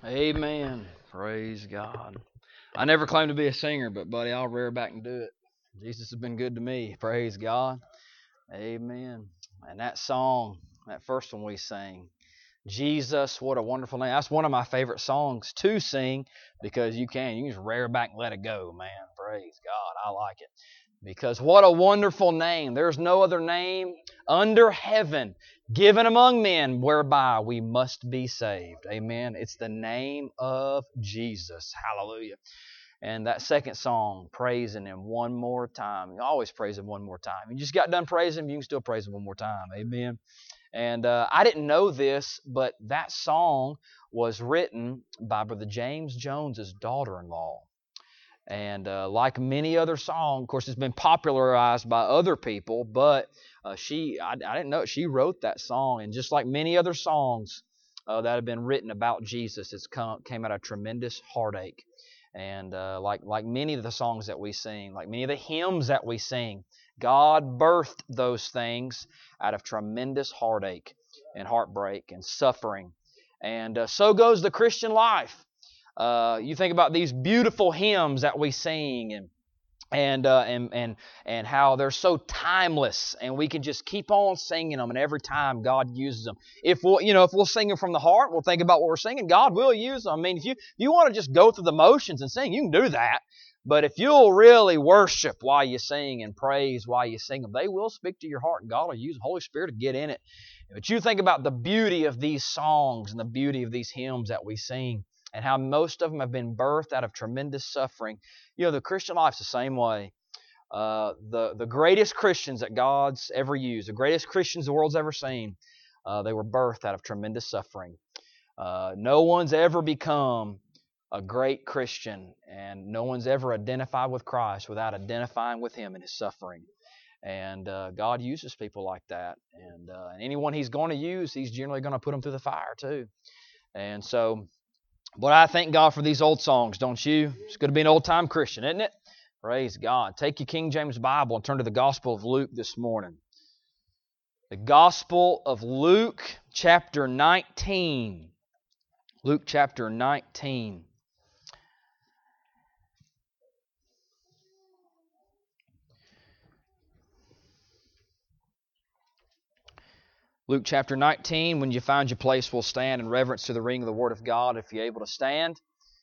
Amen. Praise God. I never claimed to be a singer, but buddy, I'll rear back and do it. Jesus has been good to me. Praise God. Amen. And that song, that first one we sang, Jesus, what a wonderful name. That's one of my favorite songs to sing because you can just rear back and let it go, man. Praise God. I like it. Because what a wonderful name. There's no other name under heaven given among men whereby we must be saved. Amen. It's the name of Jesus. Hallelujah. And that second song, praising Him one more time. You always praise Him one more time. You just got done praising Him, you can still praise Him one more time. Amen. And I didn't know this, but that song was written by Brother James Jones's daughter-in-law. And like many other songs, of course, it's been popularized by other people, but I didn't know she wrote that song. And just like many other songs that have been written about Jesus, came out of tremendous heartache. And like many of the songs that we sing, like many of the hymns that we sing, God birthed those things out of tremendous heartache and heartbreak and suffering. And so goes the Christian life. You think about these beautiful hymns that we sing and how they're so timeless, and we can just keep on singing them, and every time God uses them. If we'll sing them from the heart, we'll think about what we're singing, God will use them. I mean, if you want to just go through the motions and sing, you can do that. But if you'll really worship while you sing and praise while you sing them, they will speak to your heart, and God will use the Holy Spirit to get in it. But you think about the beauty of these songs and the beauty of these hymns that we sing, and how most of them have been birthed out of tremendous suffering. The Christian life's the same way. The greatest Christians that God's ever used, the greatest Christians the world's ever seen, they were birthed out of tremendous suffering. No one's ever become a great Christian, and no one's ever identified with Christ without identifying with Him in His suffering. And God uses people like that. And anyone He's going to use, He's generally going to put them through the fire too. And so, but I thank God for these old songs, don't you? It's good to be an old-time Christian, isn't it? Praise God. Take your King James Bible and turn to the Gospel of Luke this morning. The Gospel of Luke, chapter 19. Luke, chapter 19. Luke, chapter 19. When you find your place, we'll stand in reverence to the reading of the Word of God if you're able to stand.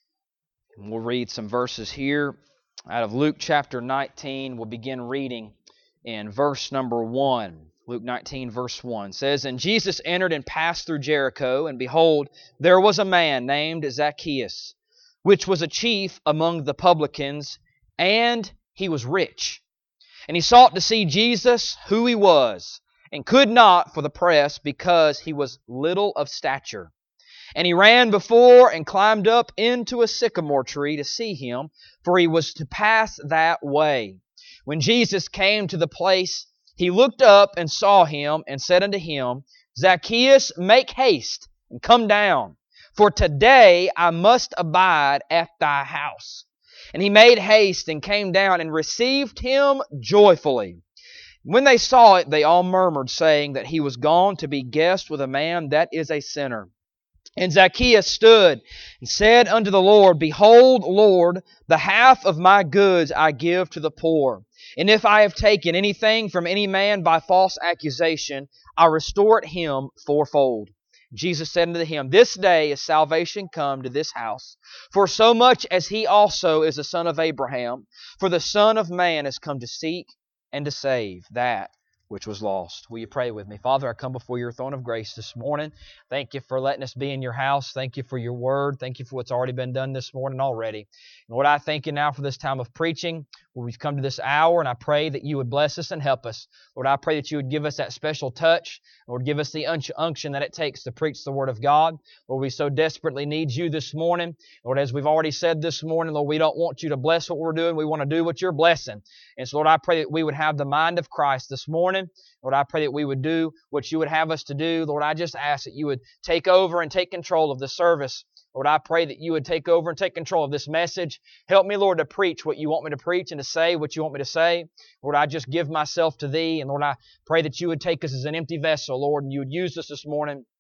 And we'll read some verses here out of Luke chapter 19. We'll begin reading in verse number 1. Luke 19, verse 1 says, And Jesus entered and passed through Jericho, and behold, there was a man named Zacchaeus, which was a chief among the publicans, and he was rich. And he sought to see Jesus, who He was, and could not for the press, because he was little of stature. And he ran before and climbed up into a sycamore tree to see Him, for he was to pass that way. When Jesus came to the place, he looked up and saw him, and said unto him, Zacchaeus, make haste, and come down, for today I must abide at thy house. And he made haste, and came down, and received him joyfully. When they saw it, they all murmured, saying that he was gone to be guest with a man that is a sinner. And Zacchaeus stood and said unto the Lord, Behold, Lord, the half of my goods I give to the poor. And if I have taken anything from any man by false accusation, I restore it him fourfold. Jesus said unto him, This day is salvation come to this house, for so much as he also is a son of Abraham. For the Son of Man is come to seek and to save that which was lost. Will you pray with me? Father, I come before your throne of grace this morning. Thank you for letting us be in your house. Thank you for your word. Thank you for what's already been done this morning already. And Lord, I thank you now for this time of preaching, where we've come to this hour, and I pray that you would bless us and help us. Lord, I pray that you would give us that special touch. Lord, give us the unction that it takes to preach the word of God. Lord, we so desperately need you this morning. Lord, as we've already said this morning, Lord, we don't want you to bless what we're doing. We want to do what you're blessing. And so, Lord, I pray that we would have the mind of Christ this morning. Lord, I pray that we would do what you would have us to do. Lord, I just ask that you would take over and take control of the service. Lord, I pray that you would take over and take control of this message. Help me, Lord, to preach what you want me to preach and to say what you want me to say. Lord, I just give myself to thee. And Lord, I pray that you would take us as an empty vessel, Lord, and you would use us this morning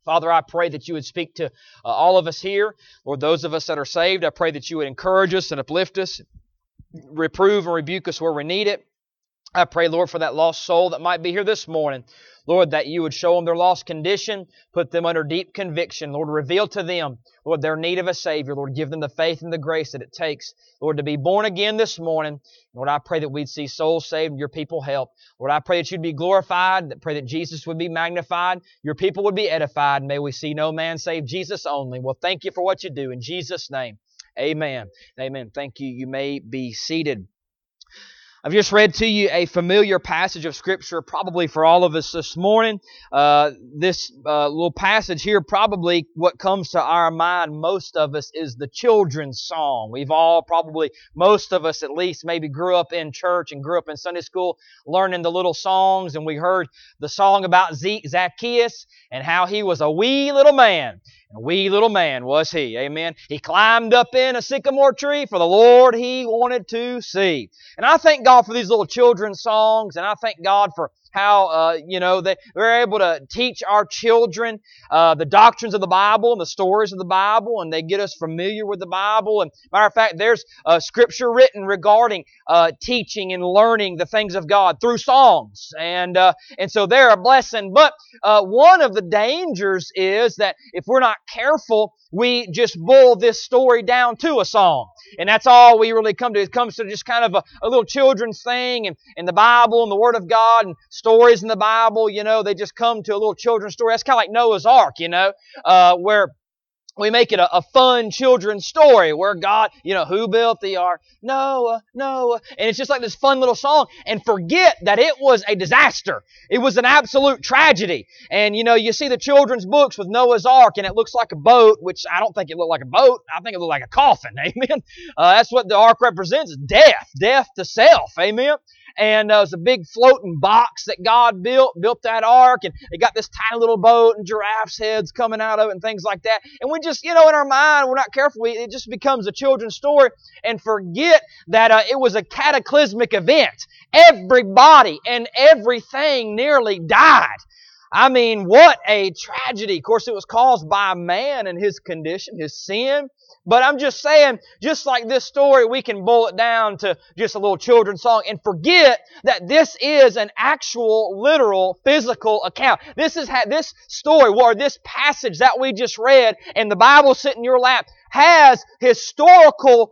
Father, I pray that you would speak to all of us here. Lord, those of us that are saved, I pray that you would encourage us and uplift us, reprove and rebuke us where we need it. I pray, Lord, for that lost soul that might be here this morning. Lord, that you would show them their lost condition, put them under deep conviction. Lord, reveal to them, Lord, their need of a Savior. Lord, give them the faith and the grace that it takes, Lord, to be born again this morning. Lord, I pray that we'd see souls saved and your people helped. Lord, I pray that you'd be glorified. I pray that Jesus would be magnified. Your people would be edified. And may we see no man save Jesus only. Well, thank you for what you do. In Jesus' name, amen. Amen. Thank you. You may be seated. I've just read to you a familiar passage of Scripture, probably for all of us this morning. This little passage here, probably what comes to our mind, most of us, is the children's song. We've all probably, most of us at least, maybe grew up in church and grew up in Sunday school learning the little songs, and we heard the song about Zacchaeus and how he was a wee little man. And a wee little man was he. Amen. He climbed up in a sycamore tree for the Lord he wanted to see. And I thank God for these little children's songs, and I thank God for how, we're able to teach our children the doctrines of the Bible and the stories of the Bible, and they get us familiar with the Bible. And matter of fact, there's Scripture written regarding teaching and learning the things of God through songs. And so they're a blessing. But one of the dangers is that if we're not careful, we just boil this story down to a song. And that's all we really come to. It comes to just kind of a little children's thing, and the Bible and the Word of God and stories in the Bible, they just come to a little children's story. That's kind of like Noah's Ark, where we make it a fun children's story where God, who built the ark? Noah. And it's just like this fun little song, and forget that it was a disaster. It was an absolute tragedy. And, you see the children's books with Noah's Ark, and it looks like a boat, which I don't think it looked like a boat. I think it looked like a coffin. Amen. That's what the ark represents, death to self. Amen. And it was a big floating box that God built that ark, and it got this tiny little boat and giraffes' heads coming out of it and things like that. And we just, in our mind, we're not careful. It just becomes a children's story and forget that it was a cataclysmic event. Everybody and everything nearly died. I mean, what a tragedy. Of course, it was caused by man and his condition, his sin. But I'm just saying, just like this story, we can boil it down to just a little children's song and forget that this is an actual, literal, physical account. This story, or this passage that we just read, and the Bible sitting in your lap, has historical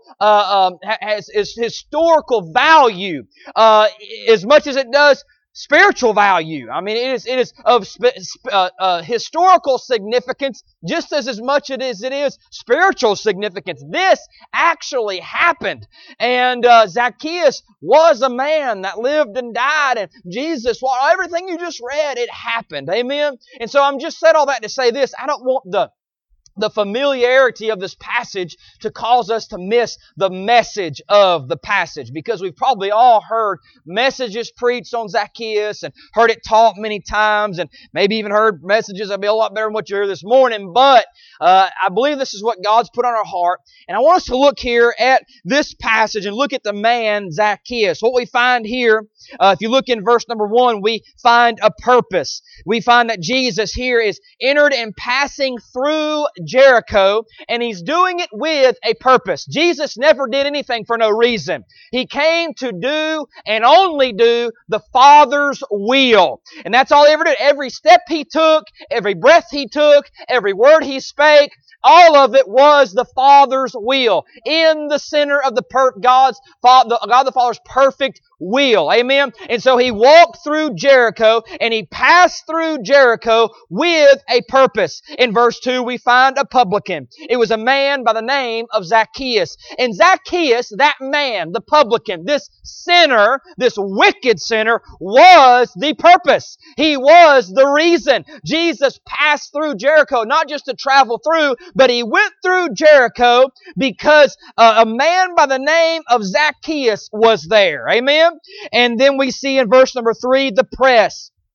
value as much as it does spiritual value. I mean, it is of historical significance just as much as it is spiritual significance. This actually happened. And Zacchaeus was a man that lived and died. And Jesus, everything you just read, it happened. Amen? And so I'm just said all that to say this. I don't want the familiarity of this passage to cause us to miss the message of the passage, because we've probably all heard messages preached on Zacchaeus and heard it taught many times, and maybe even heard messages that'll be a lot better than what you hear this morning. But I believe this is what God's put on our heart, and I want us to look here at this passage and look at the man Zacchaeus. What we find here, if you look in verse number 1, we find a purpose. We find that Jesus here is entered and passing through Jericho, and He's doing it with a purpose. Jesus never did anything for no reason. He came to do and only do the Father's will. And that's all He ever did. Every step He took, every breath He took, every word He spake, all of it was the Father's will, in the center of God the Father's perfect will. Amen? And so He walked through Jericho, and He passed through Jericho with a purpose. In verse 2, we find a publican. It was a man by the name of Zacchaeus. And Zacchaeus, that man, the publican, this sinner, this wicked sinner, was the purpose. He was the reason. Jesus passed through Jericho, not just to travel through, but He went through Jericho because a man by the name of Zacchaeus was there. Amen? And then we see in verse number 3, the press.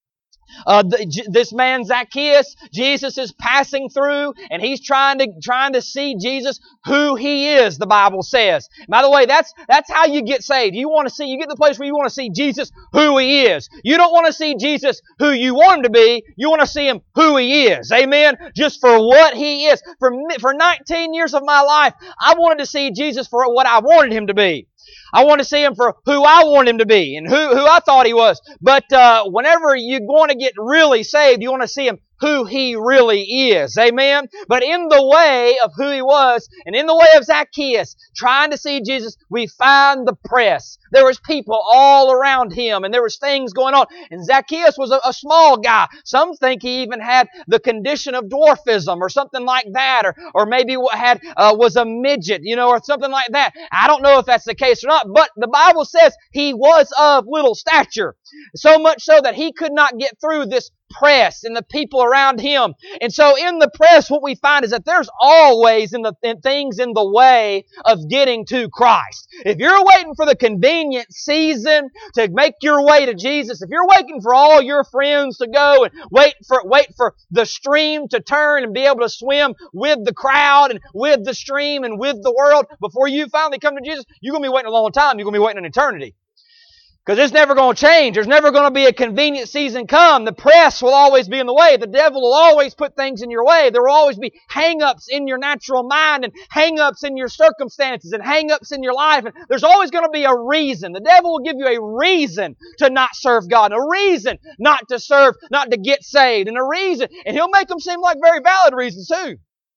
This man Zacchaeus, Jesus is passing through, and he's trying to see Jesus who He is, the Bible says. By the way, that's how you get saved. You get to the place where you want to see Jesus who He is. You don't want to see Jesus who you want Him to be. You want to see Him who He is. Amen? Just for what He is. For 19 years of my life, I wanted to see Jesus for what I wanted Him to be. I want to see Him for who I want Him to be and who I thought He was. But whenever you want to get really saved, you want to see Him who He really is. Amen? But in the way of who He was, and in the way of Zacchaeus, trying to see Jesus, we find the press. There was people all around him, and there was things going on. And Zacchaeus was a small guy. Some think he even had the condition of dwarfism or something like that, or maybe was a midget, or something like that. I don't know if that's the case or not, but the Bible says he was of little stature. So much so that he could not get through this press and the people around him. And so in the press, what we find is that there's always things in the way of getting to Christ. If you're waiting for the convenient season to make your way to Jesus, if you're waiting for all your friends to go and wait for the stream to turn and be able to swim with the crowd and with the stream and with the world before you finally come to Jesus, you're going to be waiting a long time. You're going to be waiting an eternity. Because it's never going to change. There's never going to be a convenient season come. The press will always be in the way. The devil will always put things in your way. There will always be hang-ups in your natural mind and hang-ups in your circumstances and hang-ups in your life. And there's always going to be a reason. The devil will give you a reason to not serve God, and a reason not to serve, not to get saved, and a reason. And he'll make them seem like very valid reasons too.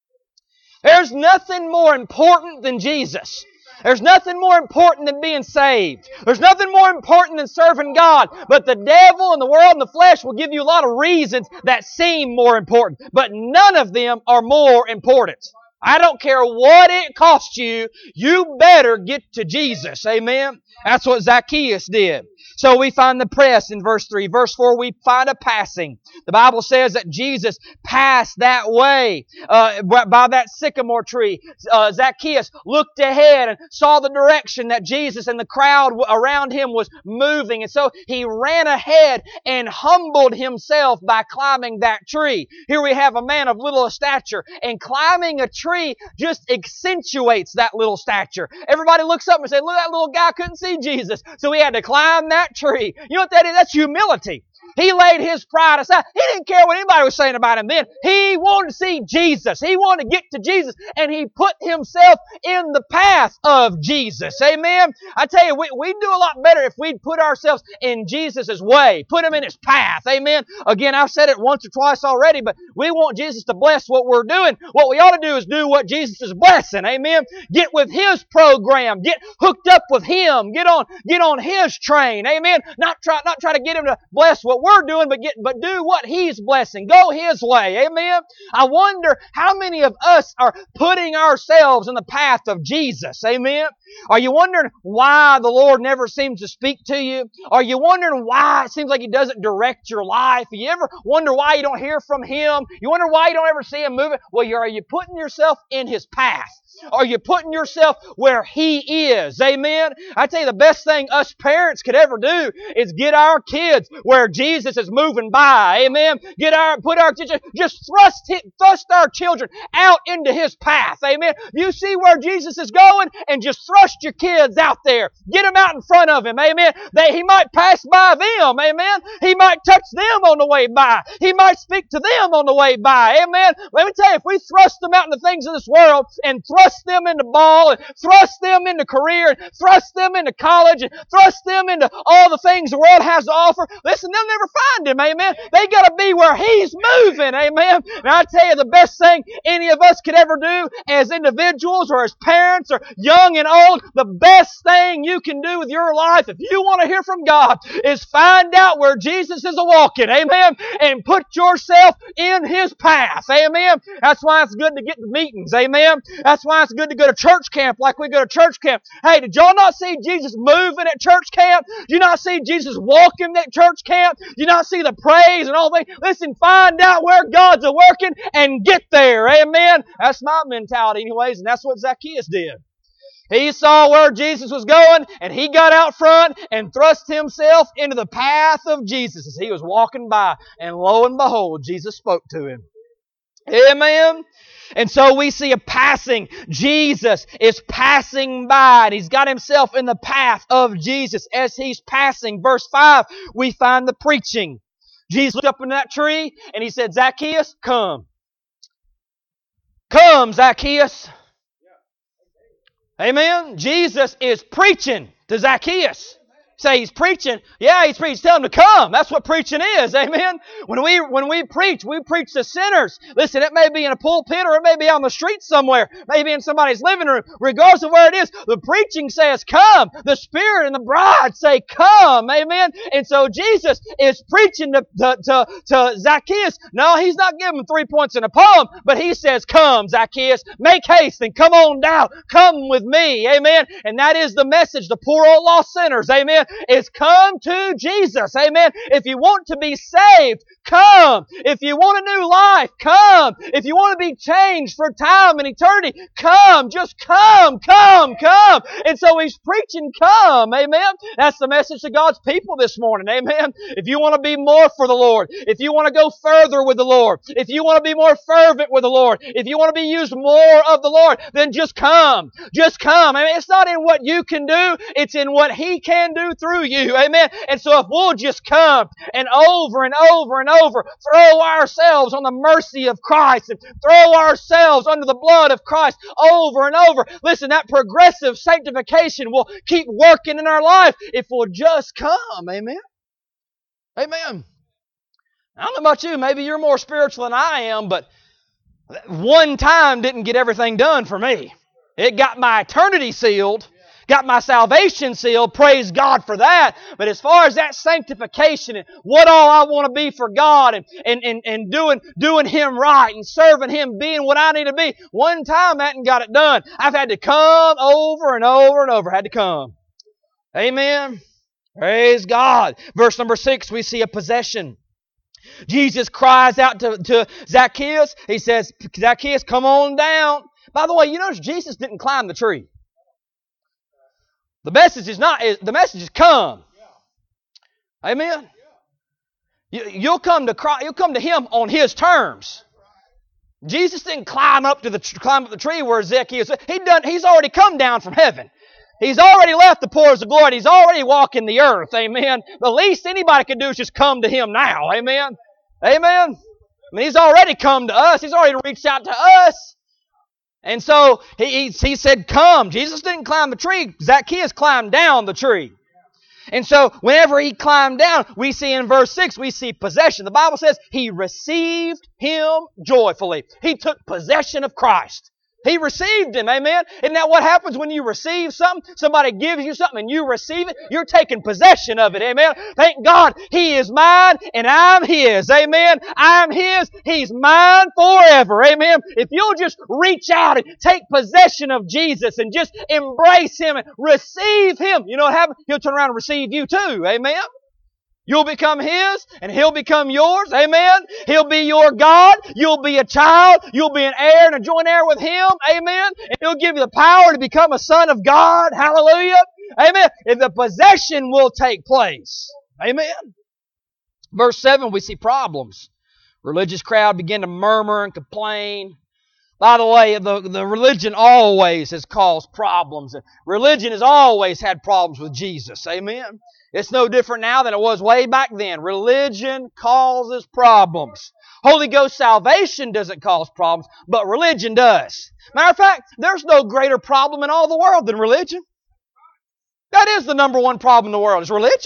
There's nothing more important than Jesus. There's nothing more important than being saved. There's nothing more important than serving God. But the devil and the world and the flesh will give you a lot of reasons that seem more important. But none of them are more important. I don't care what it costs you, you better get to Jesus. Amen? That's what Zacchaeus did. So we find the press in verse 3. Verse 4, we find a passing. The Bible says that Jesus passed that way by that sycamore tree. Zacchaeus looked ahead and saw the direction that Jesus and the crowd around him was moving. And so he ran ahead and humbled himself by climbing that tree. Here we have a man of little stature, and climbing a tree just accentuates that little stature. Everybody looks up and says, look, that little guy couldn't see Jesus, so he had to climb that tree. You know what that is? That's humility. He laid his pride aside. He didn't care what anybody was saying about him then. He wanted to see Jesus. He wanted to get to Jesus, and he put himself in the path of Jesus. Amen? I tell you, we'd do a lot better if we'd put ourselves in Jesus' way. Put him in his path. Amen? Again, I've said it once or twice already, but we want Jesus to bless what we're doing. What we ought to do is do what Jesus is blessing. Amen? Get with his program. Get hooked up with him. Get on his train. Amen? Not try to get him to bless what we're doing, but do what he's blessing. Go his way. Amen? I wonder how many of us are putting ourselves in the path of Jesus. Amen? Are you wondering why the Lord never seems to speak to you? Are you wondering why it seems like He doesn't direct your life? You ever wonder why you don't hear from Him? You wonder why you don't ever see Him moving? Well, are you putting yourself in His path? Are you putting yourself where He is? Amen? I tell you, the best thing us parents could ever do is get our kids where Jesus is moving by. Amen? Just thrust our children out into His path. Amen? You see where Jesus is going, and just thrust your kids out there. Get them out in front of Him. Amen? He might pass by them. Amen? He might touch them on the way by. He might speak to them on the way by. Amen? Let me tell you, if we thrust them out into things of this world and thrust them into ball and thrust them into career and thrust them into college and thrust them into all the things the world has to offer, listen, they'll never find Him. Amen? They got to be where He's moving. Amen? And I tell you, the best thing any of us could ever do as individuals or as parents or young and old, the best thing you can do with your life if you want to hear from God is find out where Jesus is a-walking. Amen? And put yourself in His path. Amen? That's why it's good to get to meetings. Amen? That's why it's good to go to church camp like we go to church camp. Hey, did y'all not see Jesus moving at church camp? Did you not see Jesus walking at church camp? Did you not see the praise and all that? Listen, find out where God's a-working and get there. Amen? That's my mentality anyways, and that's what Zacchaeus did. He saw where Jesus was going, and he got out front and thrust himself into the path of Jesus as he was walking by. And lo and behold, Jesus spoke to him. Amen. And so we see a passing. Jesus is passing by, and he's got himself in the path of Jesus as he's passing. Verse 5, we find the preaching. Jesus looked up in that tree, and he said, Zacchaeus, come. Come, Zacchaeus. Amen. Jesus is preaching to Zacchaeus. Say he's preaching. Yeah, he's preaching. Tell him to come. That's what preaching is. Amen. When we preach to sinners. Listen, it may be in a pulpit or it may be on the street somewhere. Maybe in somebody's living room. Regardless of where it is, the preaching says come. The Spirit and the bride say come. Amen. And so Jesus is preaching to Zacchaeus. No, he's not giving him 3 points in a poem, but he says, come, Zacchaeus. Make haste and come on down. Come with me. Amen. And that is the message. The poor old lost sinners. Amen. Is come to Jesus. Amen. If you want to be saved, come. If you want a new life, come. If you want to be changed for time and eternity, come. Just come. And so he's preaching come. Amen. That's the message to God's people this morning. Amen. If you want to be more for the Lord, if you want to go further with the Lord, if you want to be more fervent with the Lord, if you want to be used more of the Lord, then just come. Just come. I mean, it's not in what you can do, it's in what He can do through you. Amen. And so if we'll just come and over throw ourselves on the mercy of Christ and throw ourselves under the blood of Christ over and over. Listen, that progressive sanctification will keep working in our life if we'll just come. Amen. Amen. I don't know about you. Maybe you're more spiritual than I am, but one time didn't get everything done for me. It got my eternity sealed. Got my salvation sealed. Praise God for that. But as far as that sanctification and what all I want to be for God and doing Him right and serving Him, being what I need to be, one time I hadn't got it done. I've had to come over and over and over. Had to come. Amen. Praise God. Verse number 6, we see a possession. Jesus cries out to Zacchaeus. He says, Zacchaeus, come on down. By the way, you notice Jesus didn't climb the tree. The message is come. Amen. You'll come to Him on His terms. Jesus didn't climb up the tree where Zacchaeus. He's already come down from heaven. He's already left the pillars of glory. He's already walking the earth. Amen. The least anybody can do is just come to Him now. Amen. Amen. I mean, He's already come to us. He's already reached out to us. And so he said, come. Jesus didn't climb the tree. Zacchaeus climbed down the tree. And so whenever he climbed down, we see in verse 6, we see possession. The Bible says he received Him joyfully. He took possession of Christ. He received Him. Amen. Isn't that what happens when you receive something? Somebody gives you something and you receive it. You're taking possession of it. Amen. Thank God He is mine and I'm His. Amen. I'm His. He's mine forever. Amen. If you'll just reach out and take possession of Jesus and just embrace Him and receive Him, you know what happens? He'll turn around and receive you too. Amen. You'll become His, and He'll become yours. Amen. He'll be your God. You'll be a child. You'll be an heir and a joint heir with Him. Amen. And He'll give you the power to become a son of God. Hallelujah. Amen. And the possession will take place. Amen. Verse 7, we see problems. Religious crowd began to murmur and complain. By the way, the religion always has caused problems. Religion has always had problems with Jesus. Amen. It's no different now than it was way back then. Religion causes problems. Holy Ghost salvation doesn't cause problems, but religion does. Matter of fact, there's no greater problem in all the world than religion. That is the number one problem in the world, is religion.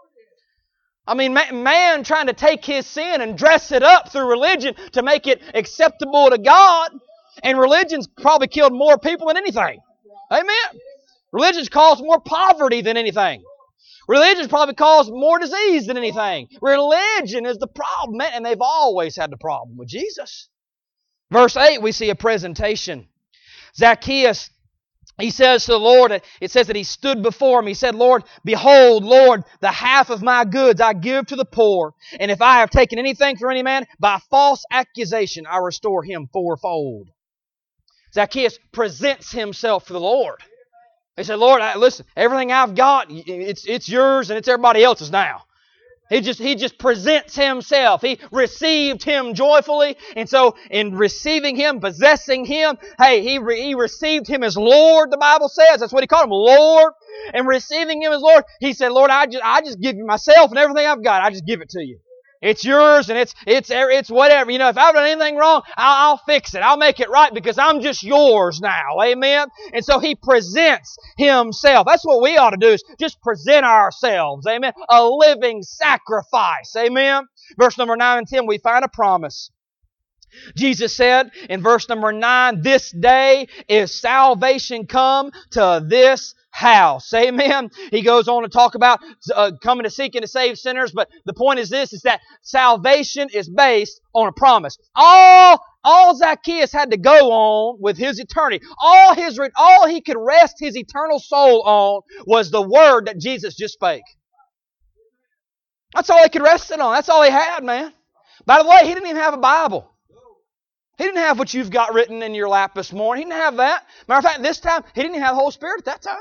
I mean, man trying to take his sin and dress it up through religion to make it acceptable to God. And religion's probably killed more people than anything. Amen. Religion's caused more poverty than anything. Religion's probably caused more disease than anything. Religion is the problem, and they've always had the problem with Jesus. Verse 8, we see a presentation. Zacchaeus, he says to the Lord, it says that he stood before Him. He said, Lord, behold, Lord, the half of my goods I give to the poor. And if I have taken anything from any man, by false accusation I restore him fourfold. Zacchaeus presents himself to the Lord. He said, Lord, listen, everything I've got, it's yours and it's everybody else's now. He just presents himself. He received him joyfully. And so in receiving him, possessing him, hey, he received him as Lord, the Bible says. That's what he called him, Lord. And receiving him as Lord, he said, Lord, I just give you myself and everything I've got. I just give it to you. It's yours and it's whatever. You know, if I've done anything wrong, I'll fix it. I'll make it right because I'm just yours now. Amen? And so he presents himself. That's what we ought to do, is just present ourselves. Amen? A living sacrifice. Amen? Verse number 9 and 10, we find a promise. Jesus said in verse number 9, this day is salvation come to this house. Amen. He goes on to talk about coming to seek and to save sinners, but the point is this, is that salvation is based on a promise. All Zacchaeus had to go on with his eternity, all he could rest his eternal soul on was the word that Jesus just spake. That's all he could rest it on. That's all he had, man. By the way, he didn't even have a Bible. He didn't have what you've got written in your lap this morning. He didn't have that. Matter of fact, this time, he didn't even have the Holy Spirit at that time.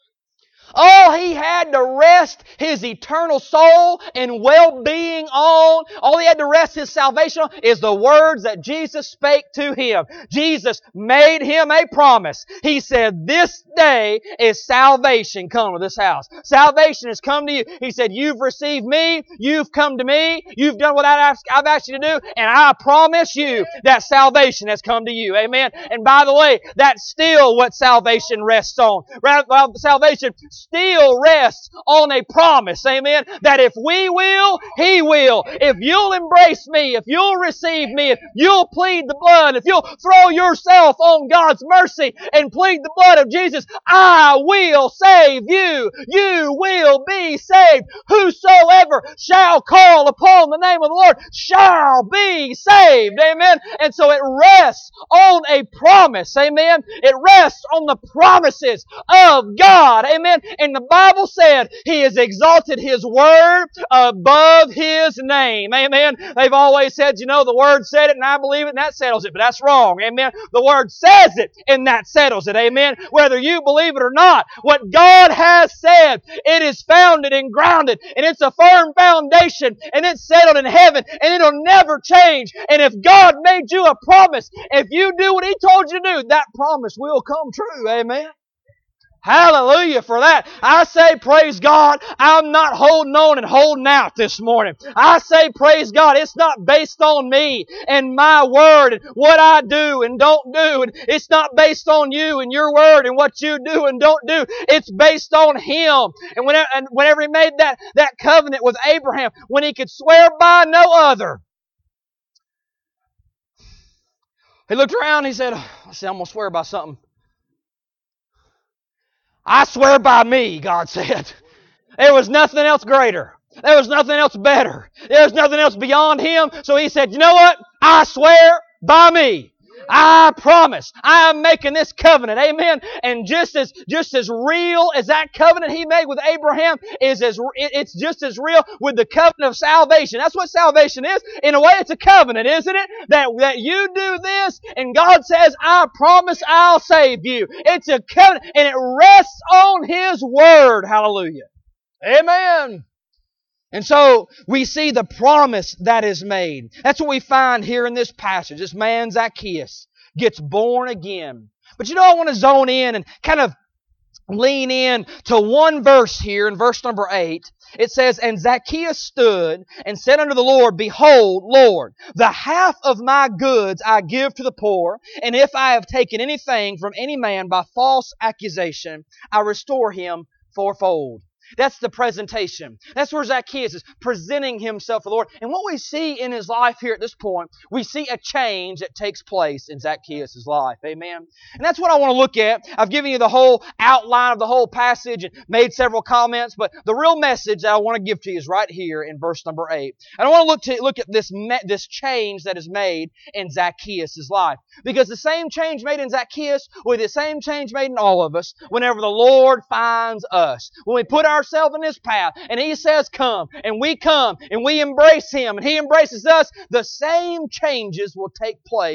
All he had to rest his eternal soul and well-being on, all he had to rest his salvation on, is the words that Jesus spake to him. Jesus made him a promise. He said, this day is salvation come to this house. Salvation has come to you. He said, you've received me, you've come to me, you've done what I've asked you to do, and I promise you that salvation has come to you. Amen? And by the way, that's still what salvation rests on. Well, salvation still rests on a promise, amen, that if we will, He will. If you'll embrace me, if you'll receive me, if you'll plead the blood, if you'll throw yourself on God's mercy and plead the blood of Jesus, I will save you. You will be saved. Whosoever shall call upon the name of the Lord shall be saved, amen. And so it rests on a promise, amen. It rests on the promises of God, amen. And the Bible said He has exalted His Word above His name. Amen. They've always said, you know, the Word said it and I believe it and that settles it. But that's wrong. Amen. The Word says it and that settles it. Amen. Whether you believe it or not, what God has said, it is founded and grounded and it's a firm foundation and it's settled in heaven and it'll never change. And if God made you a promise, if you do what He told you to do, that promise will come true. Amen. Hallelujah for that. I say praise God. I'm not holding on and holding out this morning. I say praise God. It's not based on me and my word and what I do and don't do. And it's not based on you and your word and what you do and don't do. It's based on Him. And whenever He made that covenant with Abraham, when He could swear by no other, He looked around and He said, I'm going to swear by something. I swear by me, God said. There was nothing else greater. There was nothing else better. There was nothing else beyond Him. So He said, you know what? I swear by me. I promise. I am making this covenant. Amen. And just as real as that covenant He made with Abraham it's just as real with the covenant of salvation. That's what salvation is. In a way, it's a covenant, isn't it? That you do this and God says, I promise I'll save you. It's a covenant and it rests on His Word. Hallelujah. Amen. And so we see the promise that is made. That's what we find here in this passage. This man Zacchaeus gets born again. But you know, I want to zone in and kind of lean in to one verse here in verse number 8. It says, and Zacchaeus stood and said unto the Lord, Behold, Lord, the half of my goods I give to the poor, and if I have taken anything from any man by false accusation, I restore him fourfold. That's the presentation. That's where Zacchaeus is presenting himself to the Lord. And what we see in his life here at this point, we see a change that takes place in Zacchaeus' life. Amen? And that's what I want to look at. I've given you the whole outline of the whole passage and made several comments, but the real message that I want to give to you is right here in verse number 8. And I want to look at this change that is made in Zacchaeus' life. Because the same change made in Zacchaeus will be the same change made in all of us whenever the Lord finds us. When we put ourselves in His path and He says come and we embrace Him and He embraces us, the same changes will take place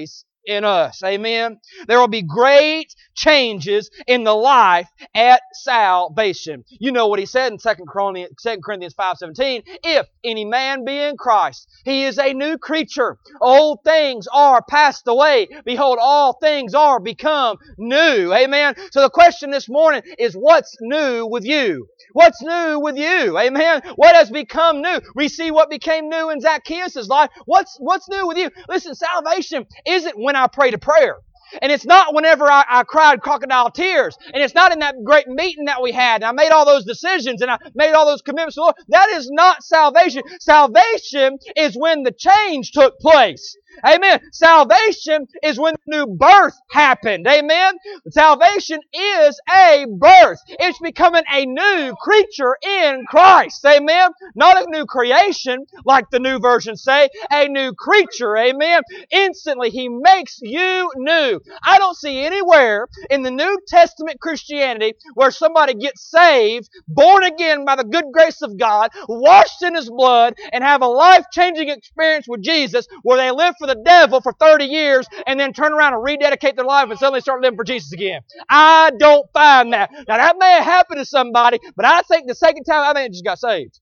in us. Amen. There will be great changes in the life at salvation. You know what he said in 2 Corinthians 5:17. If any man be in Christ, he is a new creature. Old things are passed away. Behold, all things are become new. Amen. So the question this morning is, what's new with you? What's new with you? Amen. What has become new? We see what became new in Zacchaeus' life. What's new with you? Listen, salvation isn't when I prayed a prayer. And it's not whenever I cried crocodile tears. And it's not in that great meeting that we had. And I made all those decisions and I made all those commitments to the Lord. That is not salvation. Salvation is when the change took place. Amen. Salvation is when the new birth happened. Amen. Salvation is a birth. It's becoming a new creature in Christ. Amen. Not a new creation, like the new versions say. A new creature. Amen. Instantly, He makes you new. I don't see anywhere in the New Testament Christianity where somebody gets saved, born again by the good grace of God, washed in His blood, and have a life-changing experience with Jesus where they live for the devil for 30 years and then turn around and rededicate their life and suddenly start living for Jesus again. I don't find that. Now that may have happened to somebody, but I think the second time, I think it just got saved.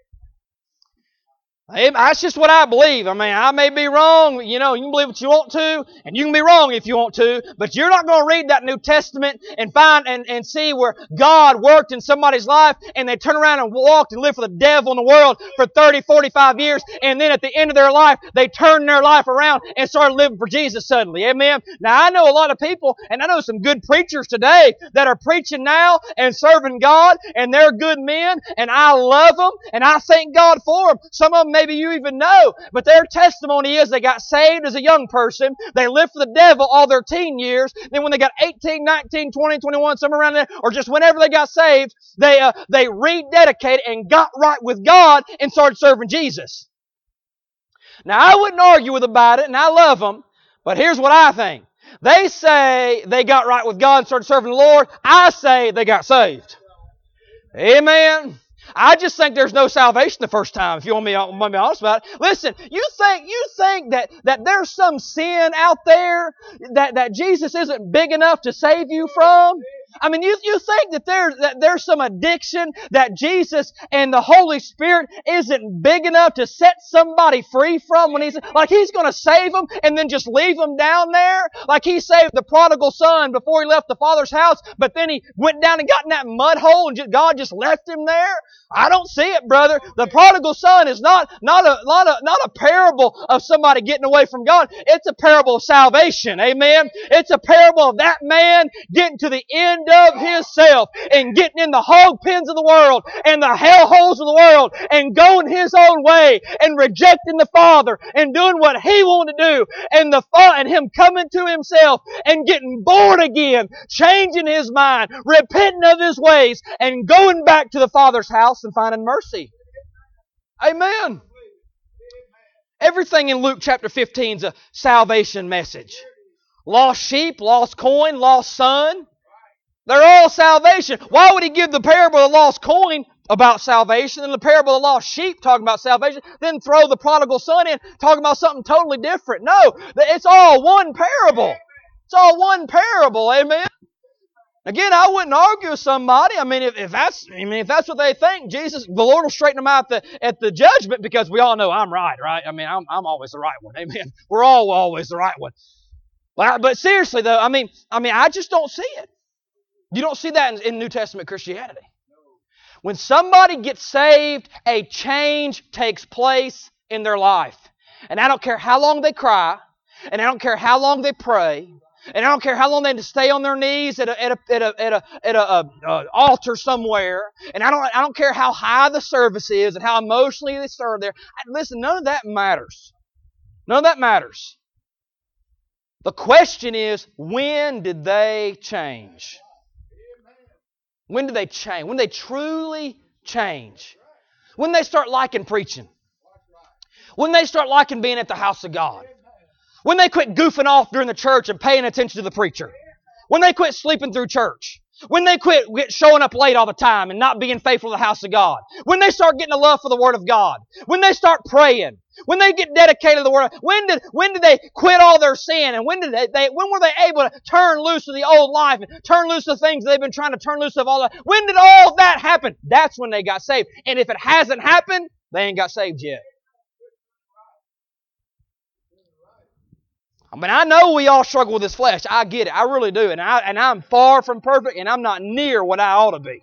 That's just what I believe. I mean, I may be wrong. You know, you can believe what you want to, and you can be wrong if you want to, but you're not going to read that New Testament and find and see where God worked in somebody's life and they turn around and walked and lived for the devil in the world for 30, 45 years, and then at the end of their life, they turned their life around and started living for Jesus suddenly. Amen? Now, I know a lot of people, and I know some good preachers today that are preaching now and serving God, and they're good men, and I love them, and I thank God for them. Some of them maybe you even know, but their testimony is they got saved as a young person, they lived for the devil all their teen years, then when they got 18, 19, 20, 21, somewhere around there, or just whenever they got saved, they rededicated and got right with God and started serving Jesus. Now, I wouldn't argue with them about it, and I love them, but here's what I think. They say they got right with God and started serving the Lord. I say they got saved. Amen. I just think there's no salvation the first time, if you want me to be honest about it. Listen, you think that there's some sin out there that Jesus isn't big enough to save you from? I mean, you think that there's some addiction that Jesus and the Holy Spirit isn't big enough to set somebody free from when He's going to save them and then just leave them down there? Like He saved the prodigal son before he left the father's house, but then he went down and got in that mud hole and God just left him there? I don't see it, brother. The prodigal son is not a parable of somebody getting away from God. It's a parable of salvation. Amen. It's a parable of that man getting to the end of himself and getting in the hog pens of the world and the hell holes of the world and going his own way and rejecting the Father and doing what he wanted to do and him coming to himself and getting born again, changing his mind, repenting of his ways and going back to the Father's house and finding mercy. Amen. Everything in Luke chapter 15 is a salvation message. Lost sheep, lost coin, lost son. They're all salvation. Why would He give the parable of the lost coin about salvation and the parable of the lost sheep talking about salvation, then throw the prodigal son in talking about something totally different? No, it's all one parable. It's all one parable. Amen. Again, I wouldn't argue with somebody. I mean, if that's what they think, the Lord will straighten them out at the judgment, because we all know I'm right? I mean, I'm always the right one. Amen. We're all always the right one. But seriously, though, I mean, I just don't see it. You don't see that in New Testament Christianity. When somebody gets saved, a change takes place in their life. And I don't care how long they cry, and I don't care how long they pray, and I don't care how long they stay on their knees at a altar somewhere, and I don't care how high the service is and how emotionally they serve there. Listen, none of that matters. None of that matters. The question is, when did they change? When did they change? When did they truly change? When they start liking preaching. When they start liking being at the house of God. When they quit goofing off during the church and paying attention to the preacher. When they quit sleeping through church. When they quit showing up late all the time and not being faithful to the house of God. When they start getting a love for the Word of God. When they start praying. When they get dedicated to the Word. When did they quit all their sin? And when were they able to turn loose of the old life and turn loose of things they've been trying to turn loose of all that? When did all that happen? That's when they got saved. And if it hasn't happened, they ain't got saved yet. I mean, I know we all struggle with this flesh. I get it. I really do. And I'm far from perfect, and I'm not near what I ought to be.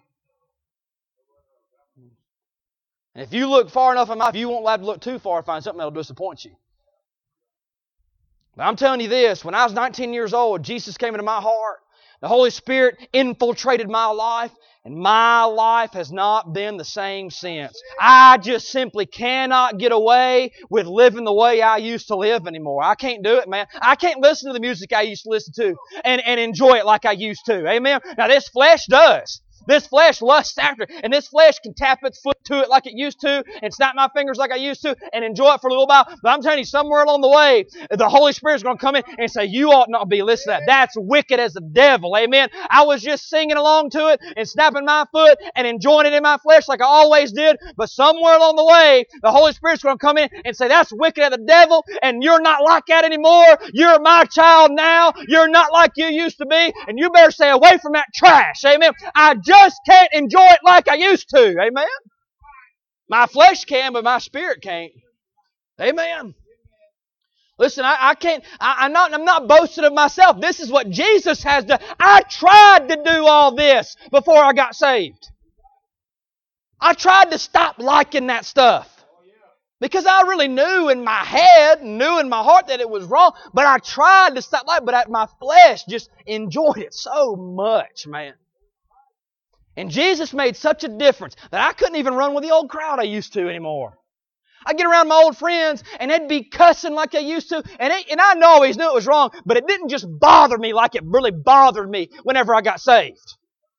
And if you look far enough in my life, you won't have to look too far to find something that will disappoint you. But I'm telling you this, when I was 19 years old, Jesus came into my heart. The Holy Spirit infiltrated my life, and my life has not been the same since. I just simply cannot get away with living the way I used to live anymore. I can't do it, man. I can't listen to the music I used to listen to and enjoy it like I used to. Amen? Now, this flesh does. This flesh lusts after it, and this flesh can tap its foot to it like it used to and snap my fingers like I used to and enjoy it for a little while. But I'm telling you, somewhere along the way, the Holy Spirit's going to come in and say, you ought not be listening to that. That's wicked as the devil. Amen. I was just singing along to it and snapping my foot and enjoying it in my flesh like I always did. But somewhere along the way, the Holy Spirit's going to come in and say, that's wicked as the devil, and you're not like that anymore. You're my child now. You're not like you used to be, and you better stay away from that trash. Amen. I just can't enjoy it like I used to. Amen. My flesh can, but my spirit can't. Amen. Listen, I'm not boasting of myself. This is what Jesus has done. I tried to do all this before I got saved. I tried to stop liking that stuff. Because I really knew in my head, knew in my heart that it was wrong, but I tried to stop liking it, but my flesh just enjoyed it so much, man. And Jesus made such a difference that I couldn't even run with the old crowd I used to anymore. I get around my old friends and they'd be cussing like they used to, and I always knew it was wrong, but it didn't just bother me like it really bothered me whenever I got saved.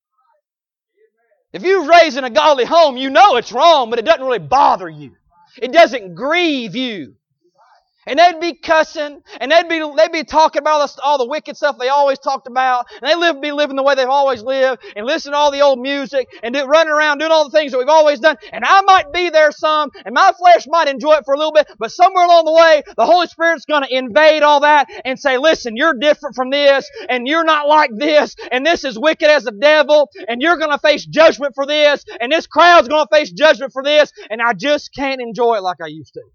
If you were raised in a godly home, you know it's wrong, but it doesn't really bother you. It doesn't grieve you. And they'd be cussing, and they'd be talking about all the wicked stuff they always talked about, and they'd be living the way they've always lived, and listening to all the old music, and running around doing all the things that we've always done. And I might be there some, and my flesh might enjoy it for a little bit, but somewhere along the way, the Holy Spirit's going to invade all that and say, listen, you're different from this, and you're not like this, and this is wicked as the devil, and you're going to face judgment for this, and this crowd's going to face judgment for this, and I just can't enjoy it like I used to.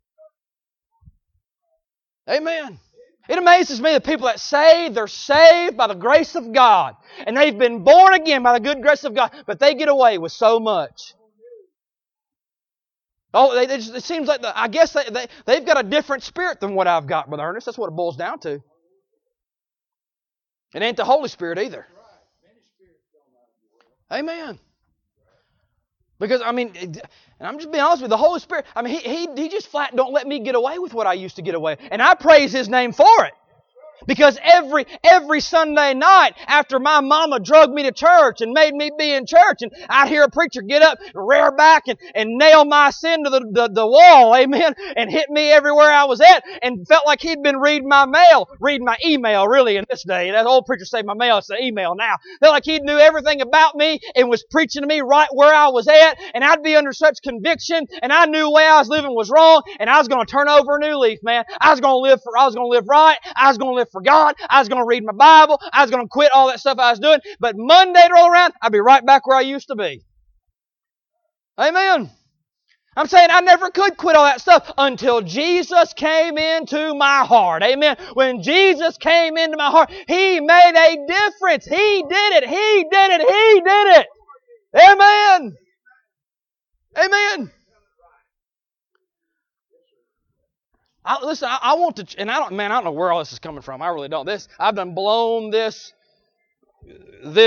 Amen. It amazes me that people that say they're saved by the grace of God, and they've been born again by the good grace of God, but they get away with so much. Oh, it seems like I guess they've got a different spirit than what I've got, Brother Ernest. That's what it boils down to. It ain't the Holy Spirit either. Amen. Because, and I'm just being honest with you, the Holy Spirit, He just flat don't let me get away with what I used to get away. And I praise His name for it. Because every Sunday night after my mama drugged me to church and made me be in church, and I'd hear a preacher get up and rear back and nail my sin to the wall, amen, and hit me everywhere I was at, and felt like he'd been reading my email really in this day. That old preacher say my mail, it's the email now. Felt like he knew everything about me and was preaching to me right where I was at, and I'd be under such conviction, and I knew the way I was living was wrong, and I was going to turn over a new leaf, man. I was going to live right. I was going to live for God. I was going to read my Bible. I was going to quit all that stuff I was doing. But Monday to roll around, I'd be right back where I used to be. Amen. I'm saying I never could quit all that stuff until Jesus came into my heart. Amen. When Jesus came into my heart, He made a difference. He did it. He did it. He did it. Amen. Amen. I want to, and I don't know where all this is coming from. I really don't. I've done blown this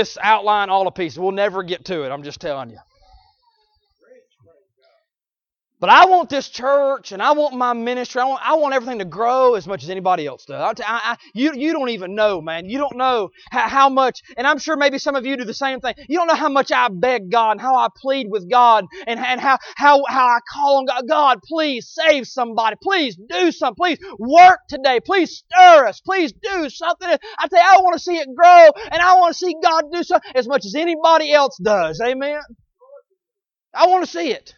outline all to pieces. We'll never get to it. I'm just telling you. But I want this church, and I want my ministry. I want everything to grow as much as anybody else does. You don't even know, man. You don't know how much, and I'm sure maybe some of you do the same thing. You don't know how much I beg God and how I plead with God and how I call on God. God, please save somebody. Please do something. Please work today. Please stir us. Please do something. I tell you, I want to see it grow, and I want to see God do something as much as anybody else does. Amen? I want to see it.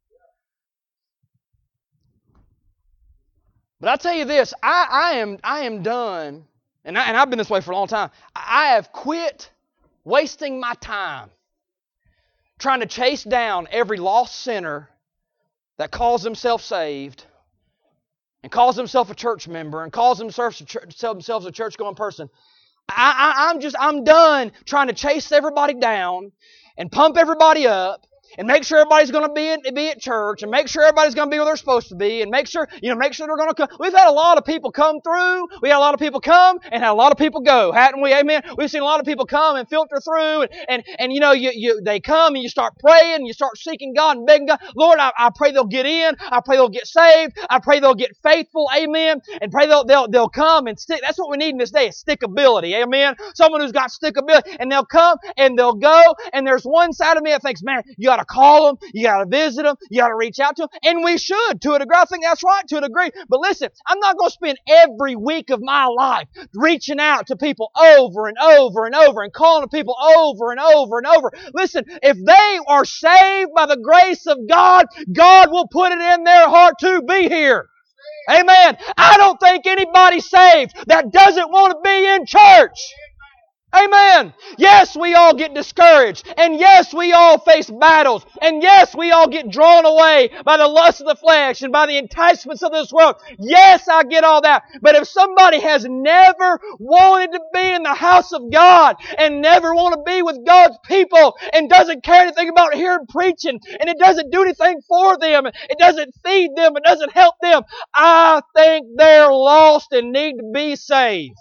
But I tell you this, I am done, and I've been this way for a long time. I have quit wasting my time trying to chase down every lost sinner that calls himself saved and calls himself a church member and calls themselves a church-going person. I'm done trying to chase everybody down and pump everybody up and make sure everybody's going to be at church, and make sure everybody's going to be where they're supposed to be, and make sure they're going to come. We've had a lot of people come through. We had a lot of people come and had a lot of people go, hadn't we? Amen. We've seen a lot of people come and filter through, and they come and you start praying, and you start seeking God and begging God, Lord, I pray they'll get in. I pray they'll get saved. I pray they'll get faithful. Amen. And pray they'll come and stick. That's what we need in this day, is stickability. Amen. Someone who's got stickability, and they'll come and they'll go. And there's one side of me that thinks, man, you got to call them, you got to visit them, you got to reach out to them, and we should to a degree. I think that's right to a degree. But listen, I'm not going to spend every week of my life reaching out to people over and over and over and calling people over and over and over. Listen, if they are saved by the grace of God, God will put it in their heart to be here. Amen. I don't think anybody's saved that doesn't want to be in church. Amen. Yes, we all get discouraged. And yes, we all face battles. And yes, we all get drawn away by the lust of the flesh and by the enticements of this world. Yes, I get all that. But if somebody has never wanted to be in the house of God and never want to be with God's people and doesn't care anything about hearing preaching and it doesn't do anything for them, it doesn't feed them, it doesn't help them, I think they're lost and need to be saved.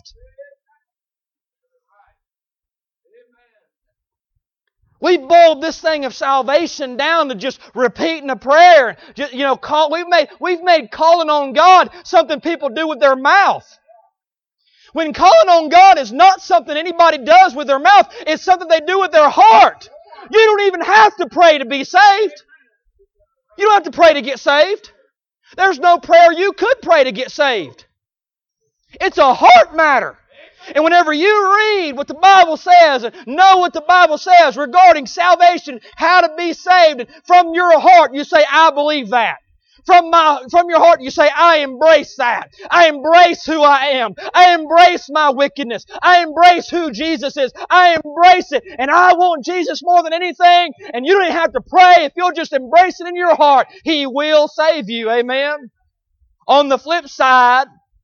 We boiled this thing of salvation down to just repeating a prayer. Just, we've made calling on God something people do with their mouth. When calling on God is not something anybody does with their mouth, it's something they do with their heart. You don't even have to pray to be saved. You don't have to pray to get saved. There's no prayer you could pray to get saved. It's a heart matter. And whenever you read what the Bible says and know what the Bible says regarding salvation, how to be saved, from your heart you say, I believe that. From your heart you say, I embrace that. I embrace who I am. I embrace my wickedness. I embrace who Jesus is. I embrace it. And I want Jesus more than anything. And you don't even have to pray. If you'll just embrace it in your heart, He will save you. Amen. On the flip side,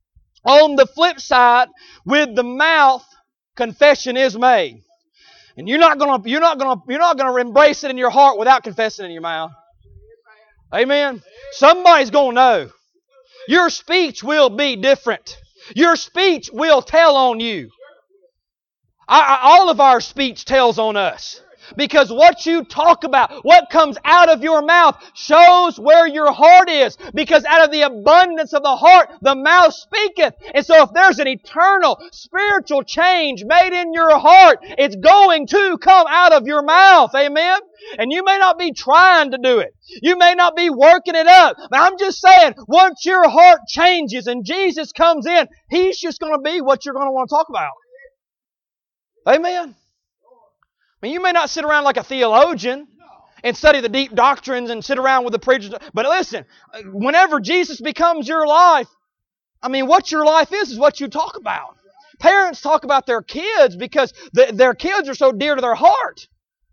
with the mouth, confession is made. And you're not gonna embrace it in your heart without confessing it in your mouth. Amen. Somebody's gonna know. Your speech will be different. Your speech will tell on you. All of our speech tells on us. Because what you talk about, what comes out of your mouth, shows where your heart is. Because out of the abundance of the heart, the mouth speaketh. And so if there's an eternal, spiritual change made in your heart, it's going to come out of your mouth. Amen? And you may not be trying to do it. You may not be working it up. But I'm just saying, once your heart changes and Jesus comes in, He's just going to be what you're going to want to talk about. Amen? I mean, you may not sit around like a theologian and study the deep doctrines and sit around with the preachers. But listen, whenever Jesus becomes your life, I mean, what your life is what you talk about. Parents talk about their kids because their kids are so dear to their heart.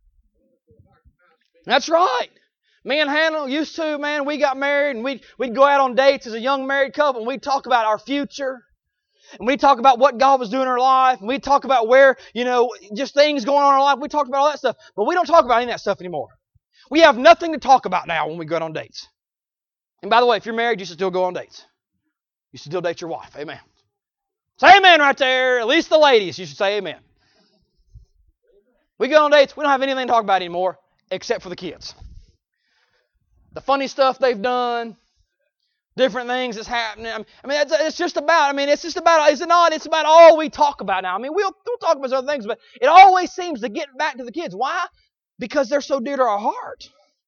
That's right. Me and Hannah used to, man, we got married and we'd go out on dates as a young married couple and we'd talk about our future. And we talk about what God was doing in our life. And we talk about where, just things going on in our life. We talked about all that stuff. But we don't talk about any of that stuff anymore. We have nothing to talk about now when we go out on dates. And by the way, if you're married, you should still go on dates. You should still date your wife. Amen. Say amen right there. At least the ladies, you should say amen. We go on dates. We don't have anything to talk about anymore except for the kids. the funny stuff they've done, different things that's happening. I mean, it's just about, is it not? It's about all we talk about now. I mean, we'll talk about other things, but it always seems to get back to the kids. Why? Because they're so dear to our heart.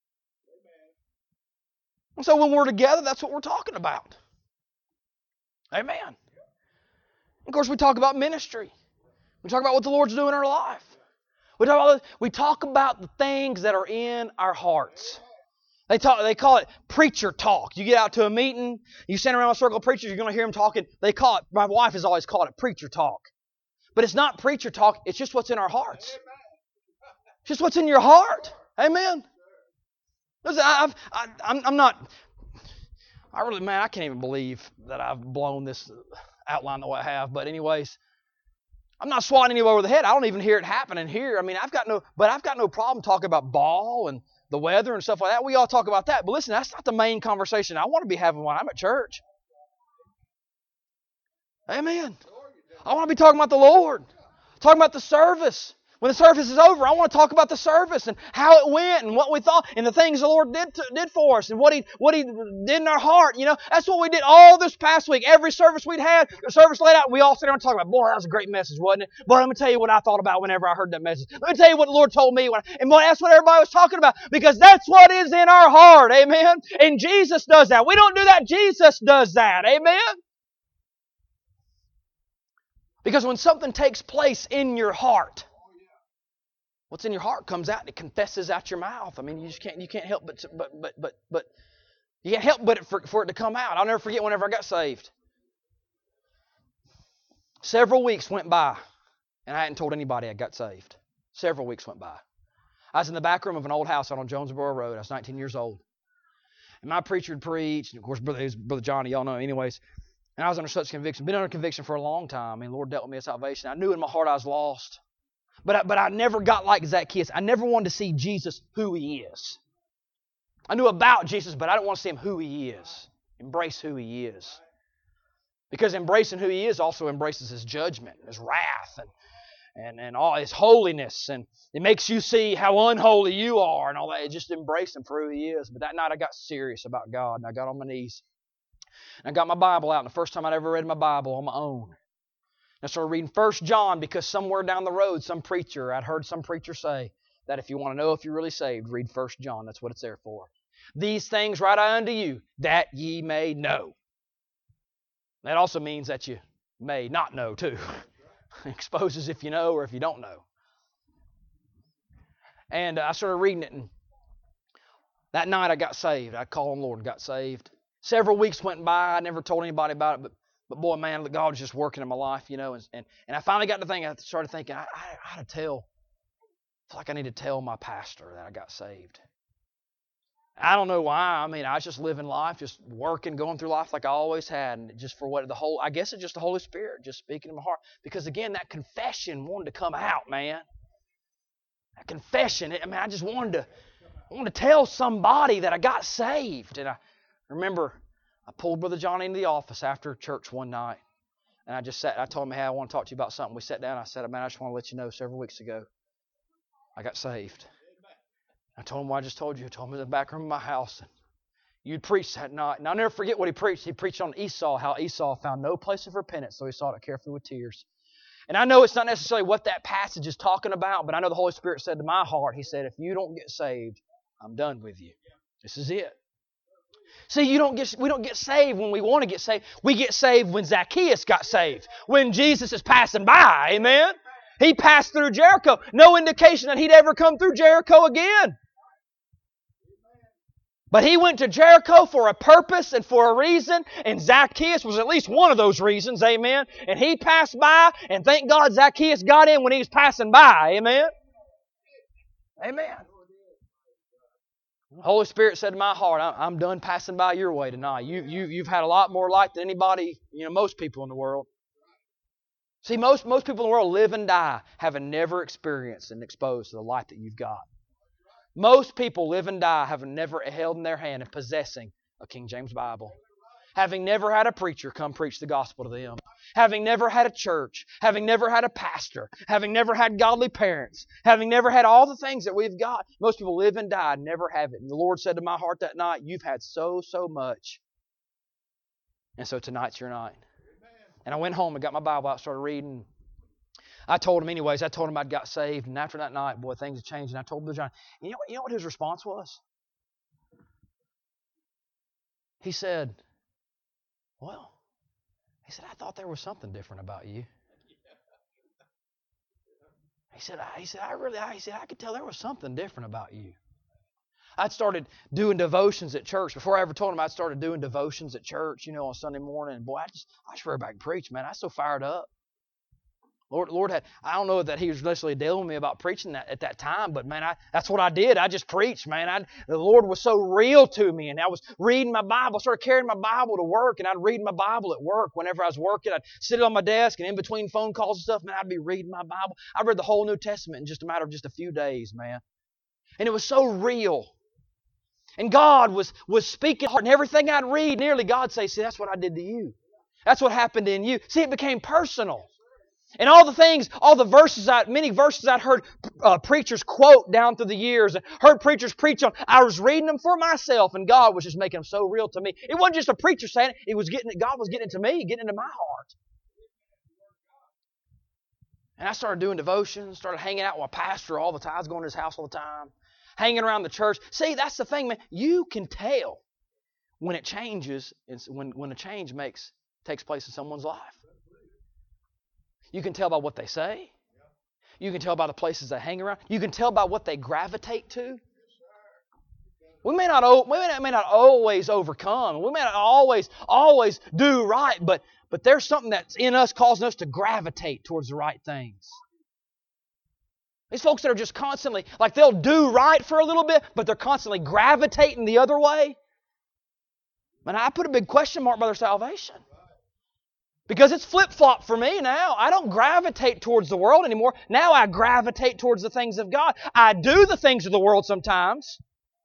And so when we're together, that's what we're talking about. Amen. Of course, we talk about ministry. We talk about what the Lord's doing in our life. We talk about the things that are in our hearts. They call it preacher talk. You get out to a meeting, you stand around a circle of preachers, you're going to hear them talking. My wife has always called it preacher talk. But it's not preacher talk, it's just what's in our hearts. It's just what's in your heart. Amen. Listen, I can't even believe that I've blown this outline the way I have. But anyways, I'm not swatting anyone over the head. I don't even hear it happening here. I mean, I've got no problem talking about ball and the weather and stuff like that. We all talk about that. But listen, that's not the main conversation I want to be having when I'm at church. Amen. I want to be talking about the Lord. Talking about the service. When the service is over, I want to talk about the service and how it went and what we thought and the things the Lord did for us and what He did in our heart. You know, that's what we did all this past week. Every service we'd had, the service laid out, we all sit down and talk about, boy, that was a great message, wasn't it? Boy, let me tell you what I thought about whenever I heard that message. Let me tell you what the Lord told me. And boy, that's what everybody was talking about because that's what is in our heart. Amen? And Jesus does that. We don't do that. Jesus does that. Amen? Because when something takes place in your heart, what's in your heart comes out and it confesses out your mouth. I mean, you can't help but you can't help but for it to come out. I'll never forget whenever I got saved. Several weeks went by and I hadn't told anybody I got saved. Several weeks went by. I was in the back room of an old house out on Jonesboro Road. I was 19 years old. And my preacher had preached, and of course, Brother Johnny, y'all know him anyways. And I was under such conviction. Been under conviction for a long time. I mean, the Lord dealt with me with salvation. I knew in my heart I was lost. But I never got like Zacchaeus. I never wanted to see Jesus who He is. I knew about Jesus, but I didn't want to see Him who He is. Embrace who He is. Because embracing who He is also embraces His judgment, His wrath, and all His holiness. And it makes you see how unholy you are and all that. Just embrace Him for who He is. But that night I got serious about God, and I got on my knees. And I got my Bible out, and the first time I'd ever read my Bible on my own. I started reading 1 John because somewhere down the road, I'd heard some preacher say that if you want to know if you're really saved, read 1 John. That's what it's there for. These things write I unto you, that ye may know. That also means that you may not know too. It exposes if you know or if you don't know. And I started reading it, and that night I got saved. I called on the Lord and got saved. Several weeks went by. I never told anybody about it, but boy, man, God was just working in my life, you know. And I finally got to think. I started thinking, I had to tell. I feel like I need to tell my pastor that I got saved. I don't know why. I mean, I was just living life, just working, going through life like I always had, and just for I guess it's just the Holy Spirit just speaking in my heart. Because again, that confession wanted to come out, man. That confession. I just wanted to tell somebody that I got saved. And I remember I pulled Brother Johnny into the office after church one night. And I told him, hey, I want to talk to you about something. We sat down. I said, man, I just want to let you know several weeks ago, I got saved. I told him what I just told you. I told him in the back room of my house. And you'd preached that night. And I'll never forget what he preached. He preached on Esau, how Esau found no place of repentance, so he sought it carefully with tears. And I know it's not necessarily what that passage is talking about, but I know the Holy Spirit said to my heart, He said, if you don't get saved, I'm done with you. This is it. See, we don't get saved when we want to get saved. We get saved when Zacchaeus got saved. When Jesus is passing by. Amen? He passed through Jericho. No indication that he'd ever come through Jericho again. But he went to Jericho for a purpose and for a reason, and Zacchaeus was at least one of those reasons, amen. And he passed by, and thank God Zacchaeus got in when he was passing by, amen. Amen. The Holy Spirit said to my heart, I'm done passing by your way tonight. You've had a lot more light than anybody, most people in the world. See, most people in the world live and die having never experienced and exposed to the light that you've got. Most people live and die having never held in their hand and possessing a King James Bible. having never had a preacher come preach the gospel to them, having never had a church, having never had a pastor, having never had godly parents, having never had all the things that we've got. Most people live and die, never have it. And the Lord said to my heart that night, you've had so much. And so tonight's your night. And I went home and got my Bible out, started reading. I told him anyways. I told him I'd got saved. And after that night, boy, things had changed. And I told Brother John, you know what his response was? He said, well, he said, I thought there was something different about you. He said, I could tell there was something different about you. I'd started doing devotions at church. Before I ever told him, I'd started doing devotions at church, on Sunday morning. And boy, I just ready back to preach, man. I was so fired up. Lord had, I don't know that He was necessarily dealing with me about preaching that at that time, but man, that's what I did. I just preached, man. The Lord was so real to me, and I was reading my Bible. I started carrying my Bible to work, and I'd read my Bible at work. Whenever I was working, I'd sit on my desk, and in between phone calls and stuff, man, I'd be reading my Bible. I read the whole New Testament in just a matter of just a few days, man. And it was so real. And God was speaking hard, and everything I'd read, nearly God say, see, that's what I did to you. That's what happened in you. See, it became personal. And many verses I'd heard preachers quote down through the years, and heard preachers preach on. I was reading them for myself, and God was just making them so real to me. It wasn't just a preacher saying it; God was getting it to me, getting into my heart. And I started doing devotions, started hanging out with my pastor all the time. I was going to his house all the time, hanging around the church. See, that's the thing, man. You can tell when it changes, when a change takes place in someone's life. You can tell by what they say. You can tell by the places they hang around. You can tell by what they gravitate to. We may not always overcome. We may not always do right, but there's something that's in us causing us to gravitate towards the right things. These folks that are just constantly, like they'll do right for a little bit, but they're constantly gravitating the other way. Man, I put a big question mark by their salvation. Because it's flip-flop for me now. I don't gravitate towards the world anymore. Now I gravitate towards the things of God. I do the things of the world sometimes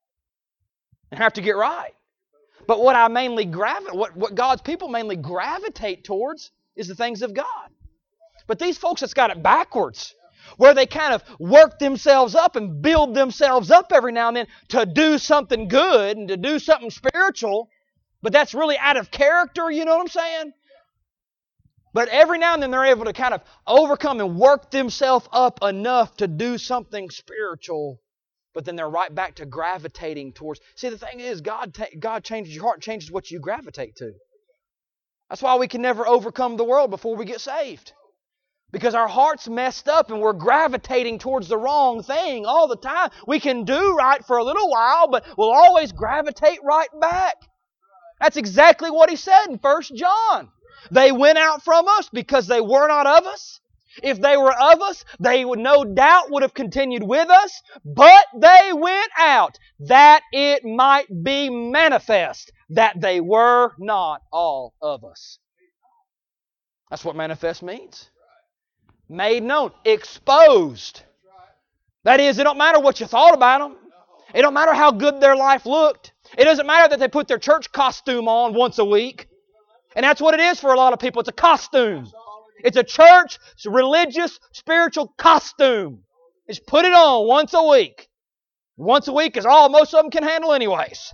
and have to get right. But what God's people mainly gravitate towards is the things of God. But these folks that's got it backwards, where they kind of work themselves up and build themselves up every now and then to do something good and to do something spiritual, but that's really out of character, you know what I'm saying? But every now and then they're able to kind of overcome and work themselves up enough to do something spiritual. But then they're right back to gravitating towards. See, the thing is, God changes your heart and changes what you gravitate to. That's why we can never overcome the world before we get saved. Because our heart's messed up and we're gravitating towards the wrong thing all the time. We can do right for a little while, but we'll always gravitate right back. That's exactly what He said in 1 John. They went out from us because they were not of us. If they were of us, they would no doubt would have continued with us. But they went out that it might be manifest that they were not all of us. That's what manifest means. Made known. Exposed. That is, it don't matter what you thought about them. It don't matter how good their life looked. It doesn't matter that they put their church costume on once a week. And that's what it is for a lot of people. It's a costume. It's a church, it's a religious, spiritual costume. Just put it on once a week. Once a week is all most of them can handle anyways.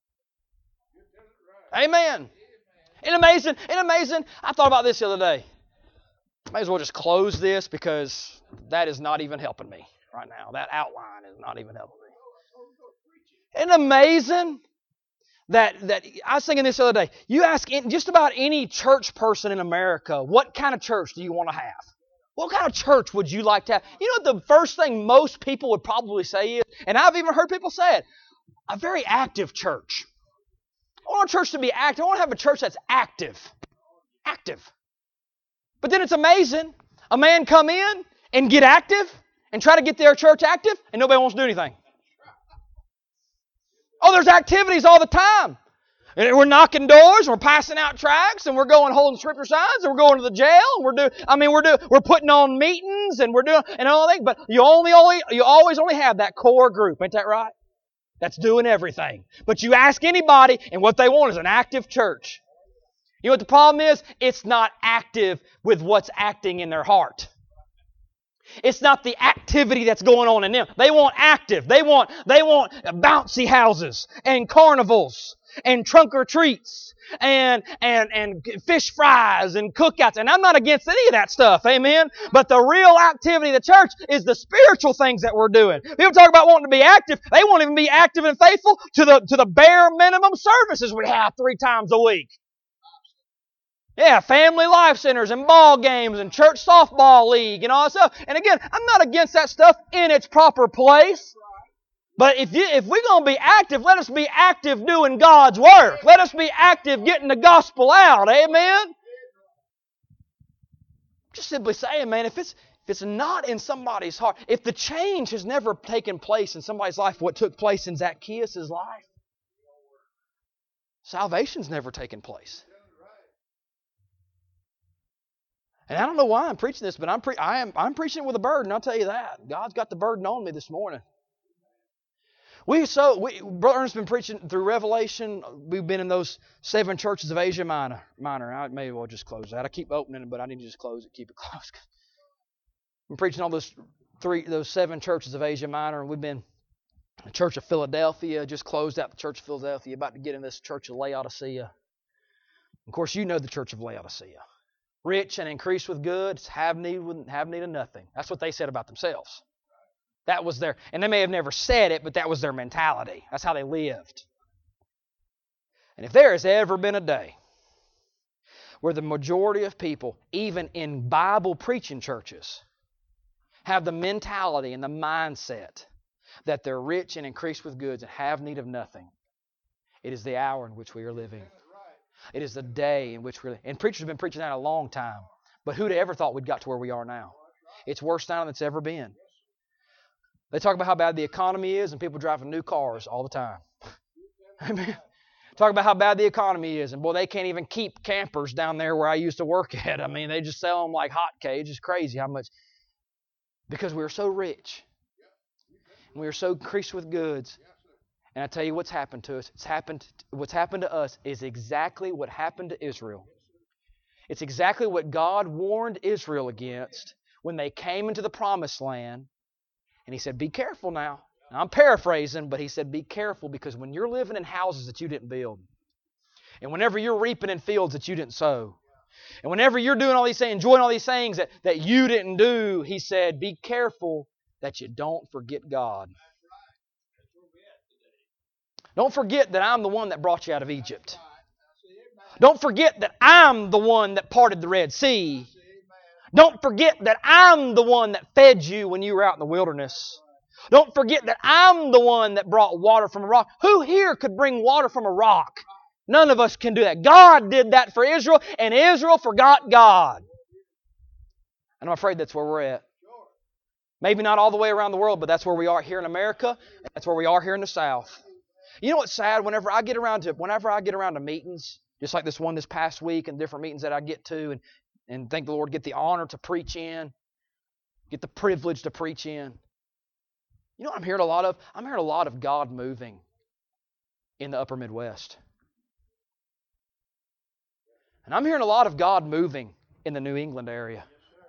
Amen. Isn't amazing? I thought about this the other day. May as well just close this because that is not even helping me right now. That outline is not even helping me. Isn't amazing? That I was thinking this the other day. You ask just about any church person in America, what kind of church do you want to have? What kind of church would you like to have? You know what the first thing most people would probably say is, and I've even heard people say it, a very active church. I want a church to be active. I want to have a church that's active. Active. But then it's amazing. A man come in and get active and try to get their church active, and nobody wants to do anything. Oh, there's activities all the time. And we're knocking doors, and we're passing out tracts, and we're going holding scripture signs, and we're going to the jail, and we're putting on meetings, and we're doing and all that. But you always only have that core group, ain't that right? That's doing everything. But you ask anybody, and what they want is an active church. You know what the problem is? It's not active with what's acting in their heart. It's not the activity that's going on in them. They want active. They want bouncy houses and carnivals and trunk or treats and fish fries and cookouts. And I'm not against any of that stuff, amen? But the real activity of the church is the spiritual things that we're doing. People talk about wanting to be active. They won't even be active and faithful to the bare minimum services we have 3 times a week. Yeah, family life centers and ball games and church softball league and all that stuff. And again, I'm not against that stuff in its proper place. But if we're going to be active, let us be active doing God's work. Let us be active getting the gospel out. Amen? Just simply saying, man, if it's not in somebody's heart, if the change has never taken place in somebody's life, what took place in Zacchaeus' life, salvation's never taken place. And I don't know why I'm preaching this, but I'm preaching it with a burden. I'll tell you that. God's got the burden on me this morning. Brother Ernest's been preaching through Revelation. We've been in those 7 churches of Asia Minor. I may well just close that. I keep opening it, but I need to just close it, keep it closed. I'm preaching all those 7 churches of Asia Minor, and we've been the Church of Philadelphia, just closed out the Church of Philadelphia, about to get in this Church of Laodicea. Of course, you know the Church of Laodicea. Rich and increased with goods, have need of nothing. That's what they said about themselves. That was and they may have never said it, but that was their mentality. That's how they lived. And if there has ever been a day where the majority of people, even in Bible preaching churches, have the mentality and the mindset that they're rich and increased with goods and have need of nothing, it is the hour in which we are living. It is the day in which we're living. And preachers have been preaching that a long time. But who'd have ever thought we'd got to where we are now? It's worse now than it's ever been. They talk about how bad the economy is and people driving new cars all the time. Amen. Talk about how bad the economy is. And boy, they can't even keep campers down there where I used to work at. I mean, they just sell them like hotcakes. It's crazy how much. Because we are so rich. And we are so increased with goods. And I tell you what's happened to us. What's happened to us is exactly what happened to Israel. It's exactly what God warned Israel against when they came into the promised land. And He said, be careful now. Now I'm paraphrasing, but He said, be careful, because when you're living in houses that you didn't build, and whenever you're reaping in fields that you didn't sow, and whenever you're doing all these things, enjoying all these things that you didn't do, He said, be careful that you don't forget God. Don't forget that I'm the one that brought you out of Egypt. Don't forget that I'm the one that parted the Red Sea. Don't forget that I'm the one that fed you when you were out in the wilderness. Don't forget that I'm the one that brought water from a rock. Who here could bring water from a rock? None of us can do that. God did that for Israel, and Israel forgot God. And I'm afraid that's where we're at. Maybe not all the way around the world, but that's where we are here in America. That's where we are here in the South. You know what's sad? Whenever I get around to meetings, just like this one this past week and different meetings that I get to, and thank the Lord, get the honor to preach in, get the privilege to preach in. You know what I'm hearing a lot of? I'm hearing a lot of God moving in the upper Midwest. And I'm hearing a lot of God moving in the New England area.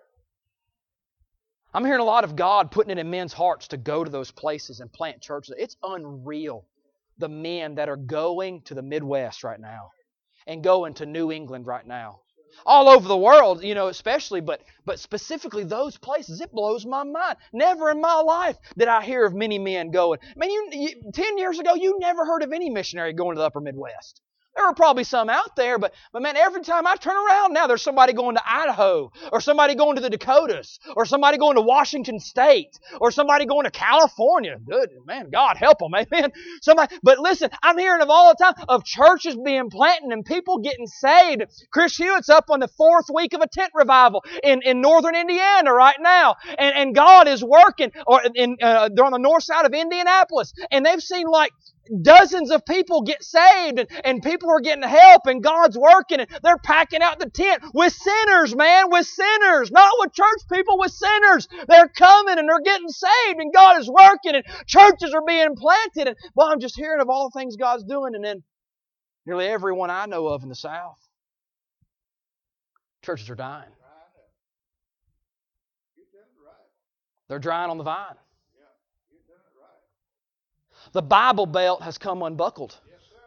I'm hearing a lot of God putting it in men's hearts to go to those places and plant churches. It's unreal, the men that are going to the Midwest right now and going to New England right now. All over the world, especially, but specifically those places. It blows my mind. Never in my life did I hear of many men going. I mean, 10 years ago, you never heard of any missionary going to the upper Midwest. There were probably some out there, but man, every time I turn around now, there's somebody going to Idaho, or somebody going to the Dakotas, or somebody going to Washington State, or somebody going to California. Good, man, God help them, amen. But listen, I'm hearing of all the time of churches being planted and people getting saved. Chris Hewitt's up on the 4th week of a tent revival in northern Indiana right now, and God is working. They're on the north side of Indianapolis, and they've seen like dozens of people get saved, and people are getting help, and God's working, and they're packing out the tent with sinners, man, with sinners, not with church people, with sinners. They're coming and they're getting saved, and God is working, and churches are being planted, and well, I'm just hearing of all the things God's doing, and then nearly everyone I know of in the South Churches are dying. They're drying on the vine. The Bible belt has come unbuckled.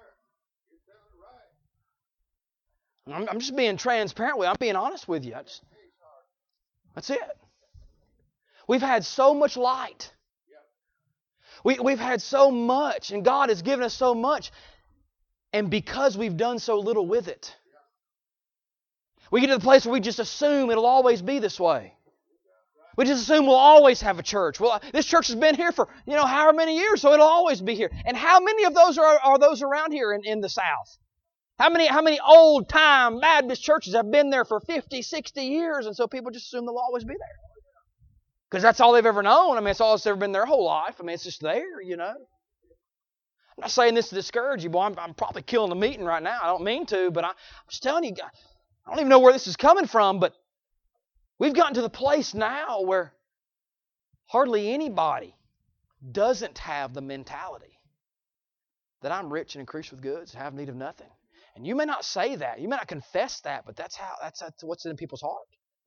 I'm just being transparent with you. I'm being honest with you. That's it. We've had so much light. We've had so much, and God has given us so much. And because we've done so little with it, we get to the place where we just assume it'll always be this way. We just assume we'll always have a church. Well, this church has been here for, however many years, so it'll always be here. And how many of those are those around here in the South? How many old-time Baptist churches have been there for 50, 60 years, and so people just assume they'll always be there? Because that's all they've ever known. I mean, it's all that's ever been their whole life. I mean, it's just there, I'm not saying this to discourage you, boy. I'm probably killing the meeting right now. I don't mean to, but I'm just telling you, I don't even know where this is coming from, but we've gotten to the place now where hardly anybody doesn't have the mentality that I'm rich and increased with goods, have need of nothing. And you may not say that, you may not confess that, but that's what's in people's heart.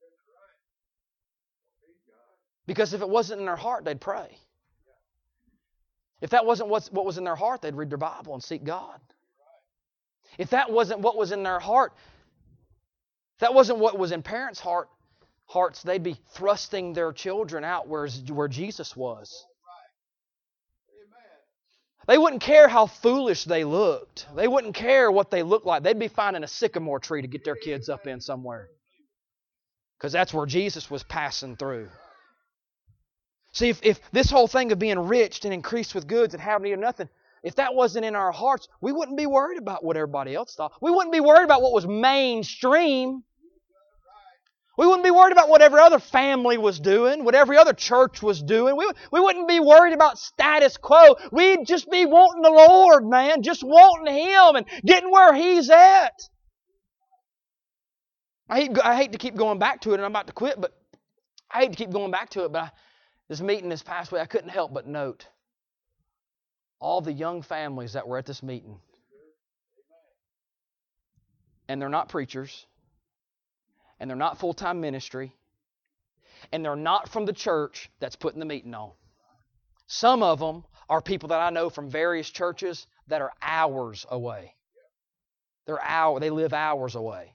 Because if it wasn't in their heart, they'd pray. If that wasn't what was in their heart, they'd read their Bible and seek God. If that wasn't what was in their heart, if that wasn't what was in parents' hearts, they'd be thrusting their children out where Jesus was. They wouldn't care how foolish they looked. They wouldn't care what they looked like. They'd be finding a sycamore tree to get their kids up in somewhere. Because that's where Jesus was passing through. See, if this whole thing of being rich and increased with goods and having need of nothing, if that wasn't in our hearts, we wouldn't be worried about what everybody else thought. We wouldn't be worried about what was mainstream. We wouldn't be worried about what every other family was doing, what every other church was doing. We wouldn't be worried about status quo. We'd just be wanting the Lord, man, just wanting Him and getting where He's at. I hate to keep going back to it, and I'm about to quit, but I hate to keep going back to it, but this meeting this past week, I couldn't help but note all the young families that were at this meeting. And they're not preachers. And they're not full-time ministry. And they're not from the church that's putting the meeting on. Some of them are people that I know from various churches that are hours away. They live hours away.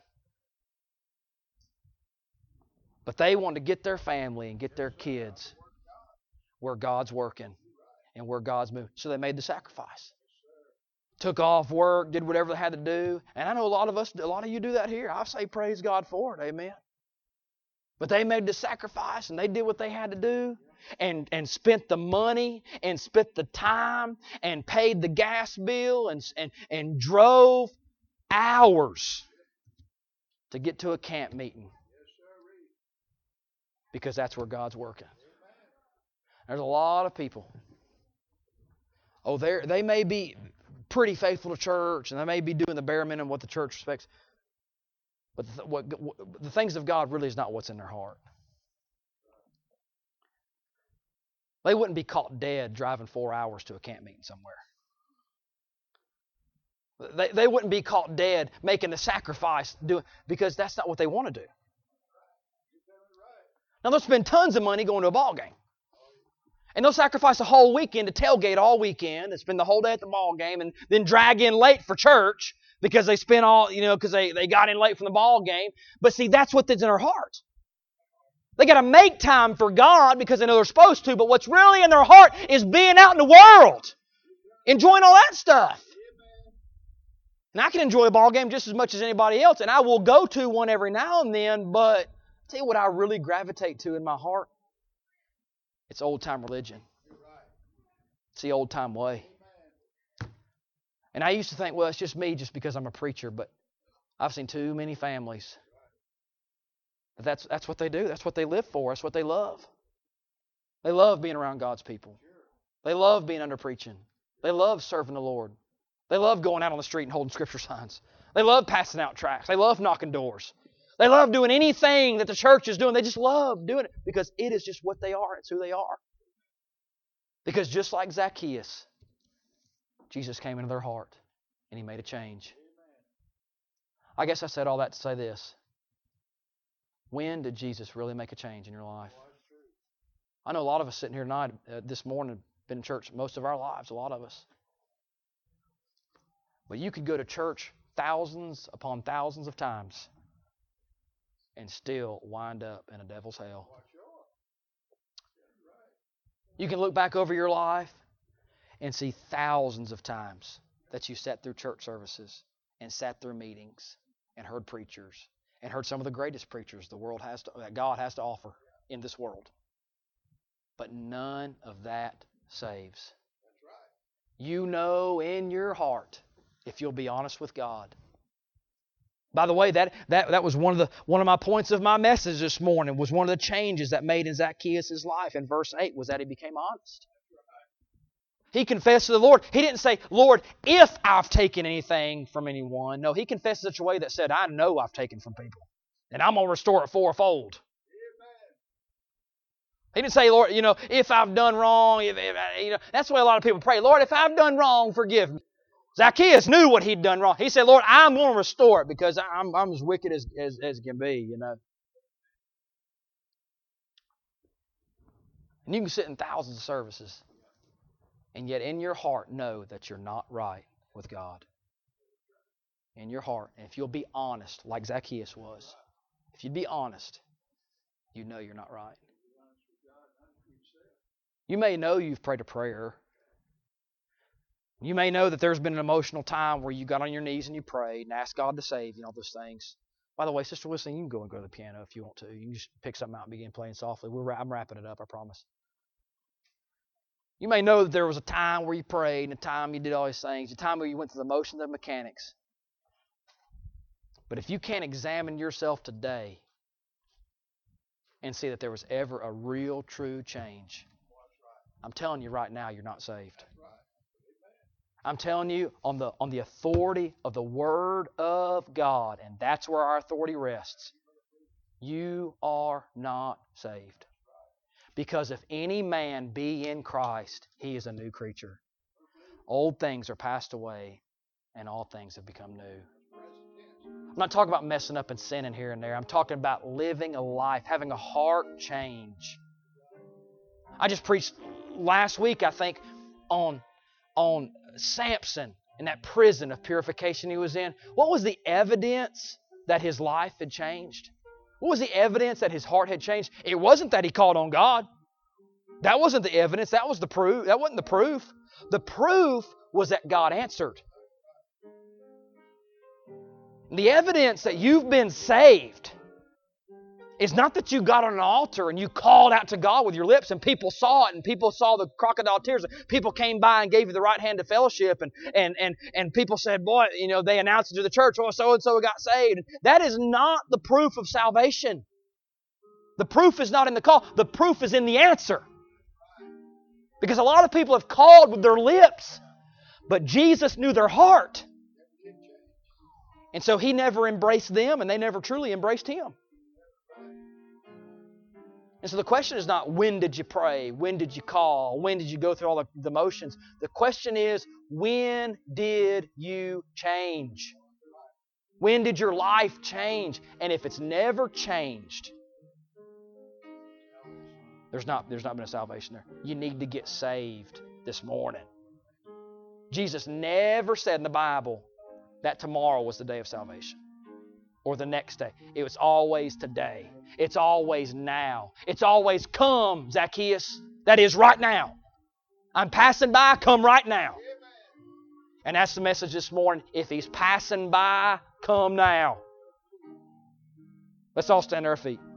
But they want to get their family and get their kids where God's working and where God's moving. So they made the sacrifice. Took off work, did whatever they had to do. And I know a lot of you do that here. I say praise God for it. Amen. But they made the sacrifice and they did what they had to do and spent the money and spent the time and paid the gas bill and drove hours to get to a camp meeting. Because that's where God's working. There's a lot of people. Oh, they may be pretty faithful to church, and they may be doing the bare minimum what the church expects. But the things of God really is not what's in their heart. They wouldn't be caught dead driving 4 hours to a camp meeting somewhere. They wouldn't be caught dead making the sacrifice because that's not what they want to do. Now, they'll spend tons of money going to a ball game. And they'll sacrifice a whole weekend to tailgate all weekend and spend the whole day at the ball game and then drag in late for church because they spent because they got in late from the ball game. But see, that's what's in their heart. They got to make time for God because they know they're supposed to, but what's really in their heart is being out in the world, enjoying all that stuff. And I can enjoy a ball game just as much as anybody else, and I will go to one every now and then, but tell you what I really gravitate to in my heart? It's old-time religion. It's the old-time way. And I used to think, well, it's just me just because I'm a preacher, but I've seen too many families. That's what they do. That's what they live for. That's what they love. They love being around God's people. They love being under preaching. They love serving the Lord. They love going out on the street and holding scripture signs. They love passing out tracts. They love knocking doors. They love doing anything that the church is doing. They just love doing it because it is just what they are. It's who they are. Because just like Zacchaeus, Jesus came into their heart and He made a change. I guess I said all that to say this. When did Jesus really make a change in your life? I know a lot of us sitting here tonight, this morning, been in church most of our lives, a lot of us. But you could go to church thousands upon thousands of times and still wind up in a devil's hell. You can look back over your life and see thousands of times that you sat through church services and sat through meetings and heard preachers and heard some of the greatest preachers that God has to offer in this world. But none of that saves. You know in your heart, if you'll be honest with God. By the way, that was one of my points of my message this morning, was one of the changes that made in Zacchaeus' life in verse 8 was that he became honest. He confessed to the Lord. He didn't say, Lord, if I've taken anything from anyone. No, he confessed in such a way that said, I know I've taken from people, and I'm going to restore it fourfold. He didn't say, Lord, if I've done wrong, that's the way a lot of people pray. Lord, if I've done wrong, forgive me. Zacchaeus knew what he'd done wrong. He said, Lord, I'm going to restore it because I'm as wicked as can be, And you can sit in thousands of services and yet in your heart know that you're not right with God. In your heart. And if you'll be honest, like Zacchaeus was, if you'd be honest, you know you're not right. You may know you've prayed a prayer. You may know that there's been an emotional time where you got on your knees and you prayed and asked God to save you and all those things. By the way, Sister Wilson, you can go to the piano if you want to. You can just pick something out and begin playing softly. I'm wrapping it up, I promise. You may know that there was a time where you prayed and a time you did all these things, a time where you went through the motions of mechanics. But if you can't examine yourself today and see that there was ever a real, true change, I'm telling you right now, you're not saved. I'm telling you on the authority of the Word of God, and that's where our authority rests. You are not saved. Because if any man be in Christ, he is a new creature. Old things are passed away, and all things have become new. I'm not talking about messing up and sinning here and there. I'm talking about living a life, having a heart change. I just preached last week, I think, on Samson in that prison of purification he was in. What was the evidence that his life had changed? What was the evidence that his heart had changed? It wasn't that he called on God. That wasn't the evidence. That was the proof. That wasn't the proof. The proof was that God answered. The evidence that you've been saved is not that you got on an altar and you called out to God with your lips and people saw it and people saw the crocodile tears. People came by and gave you the right hand of fellowship and people said, boy, they announced it to the church, oh, so-and-so got saved. That is not the proof of salvation. The proof is not in the call. The proof is in the answer. Because a lot of people have called with their lips, but Jesus knew their heart. And so He never embraced them and they never truly embraced Him. And so the question is not when did you pray, when did you call, when did you go through all the motions. The question is, when did you change? When did your life change? And if it's never changed, there's not been a salvation there. You need to get saved this morning. Jesus never said in the Bible that tomorrow was the day of salvation. Or the next day. It was always today. It's always now. It's always come, Zacchaeus. That is right now. I'm passing by, come right now. And that's the message this morning. If He's passing by, come now. Let's all stand to our feet.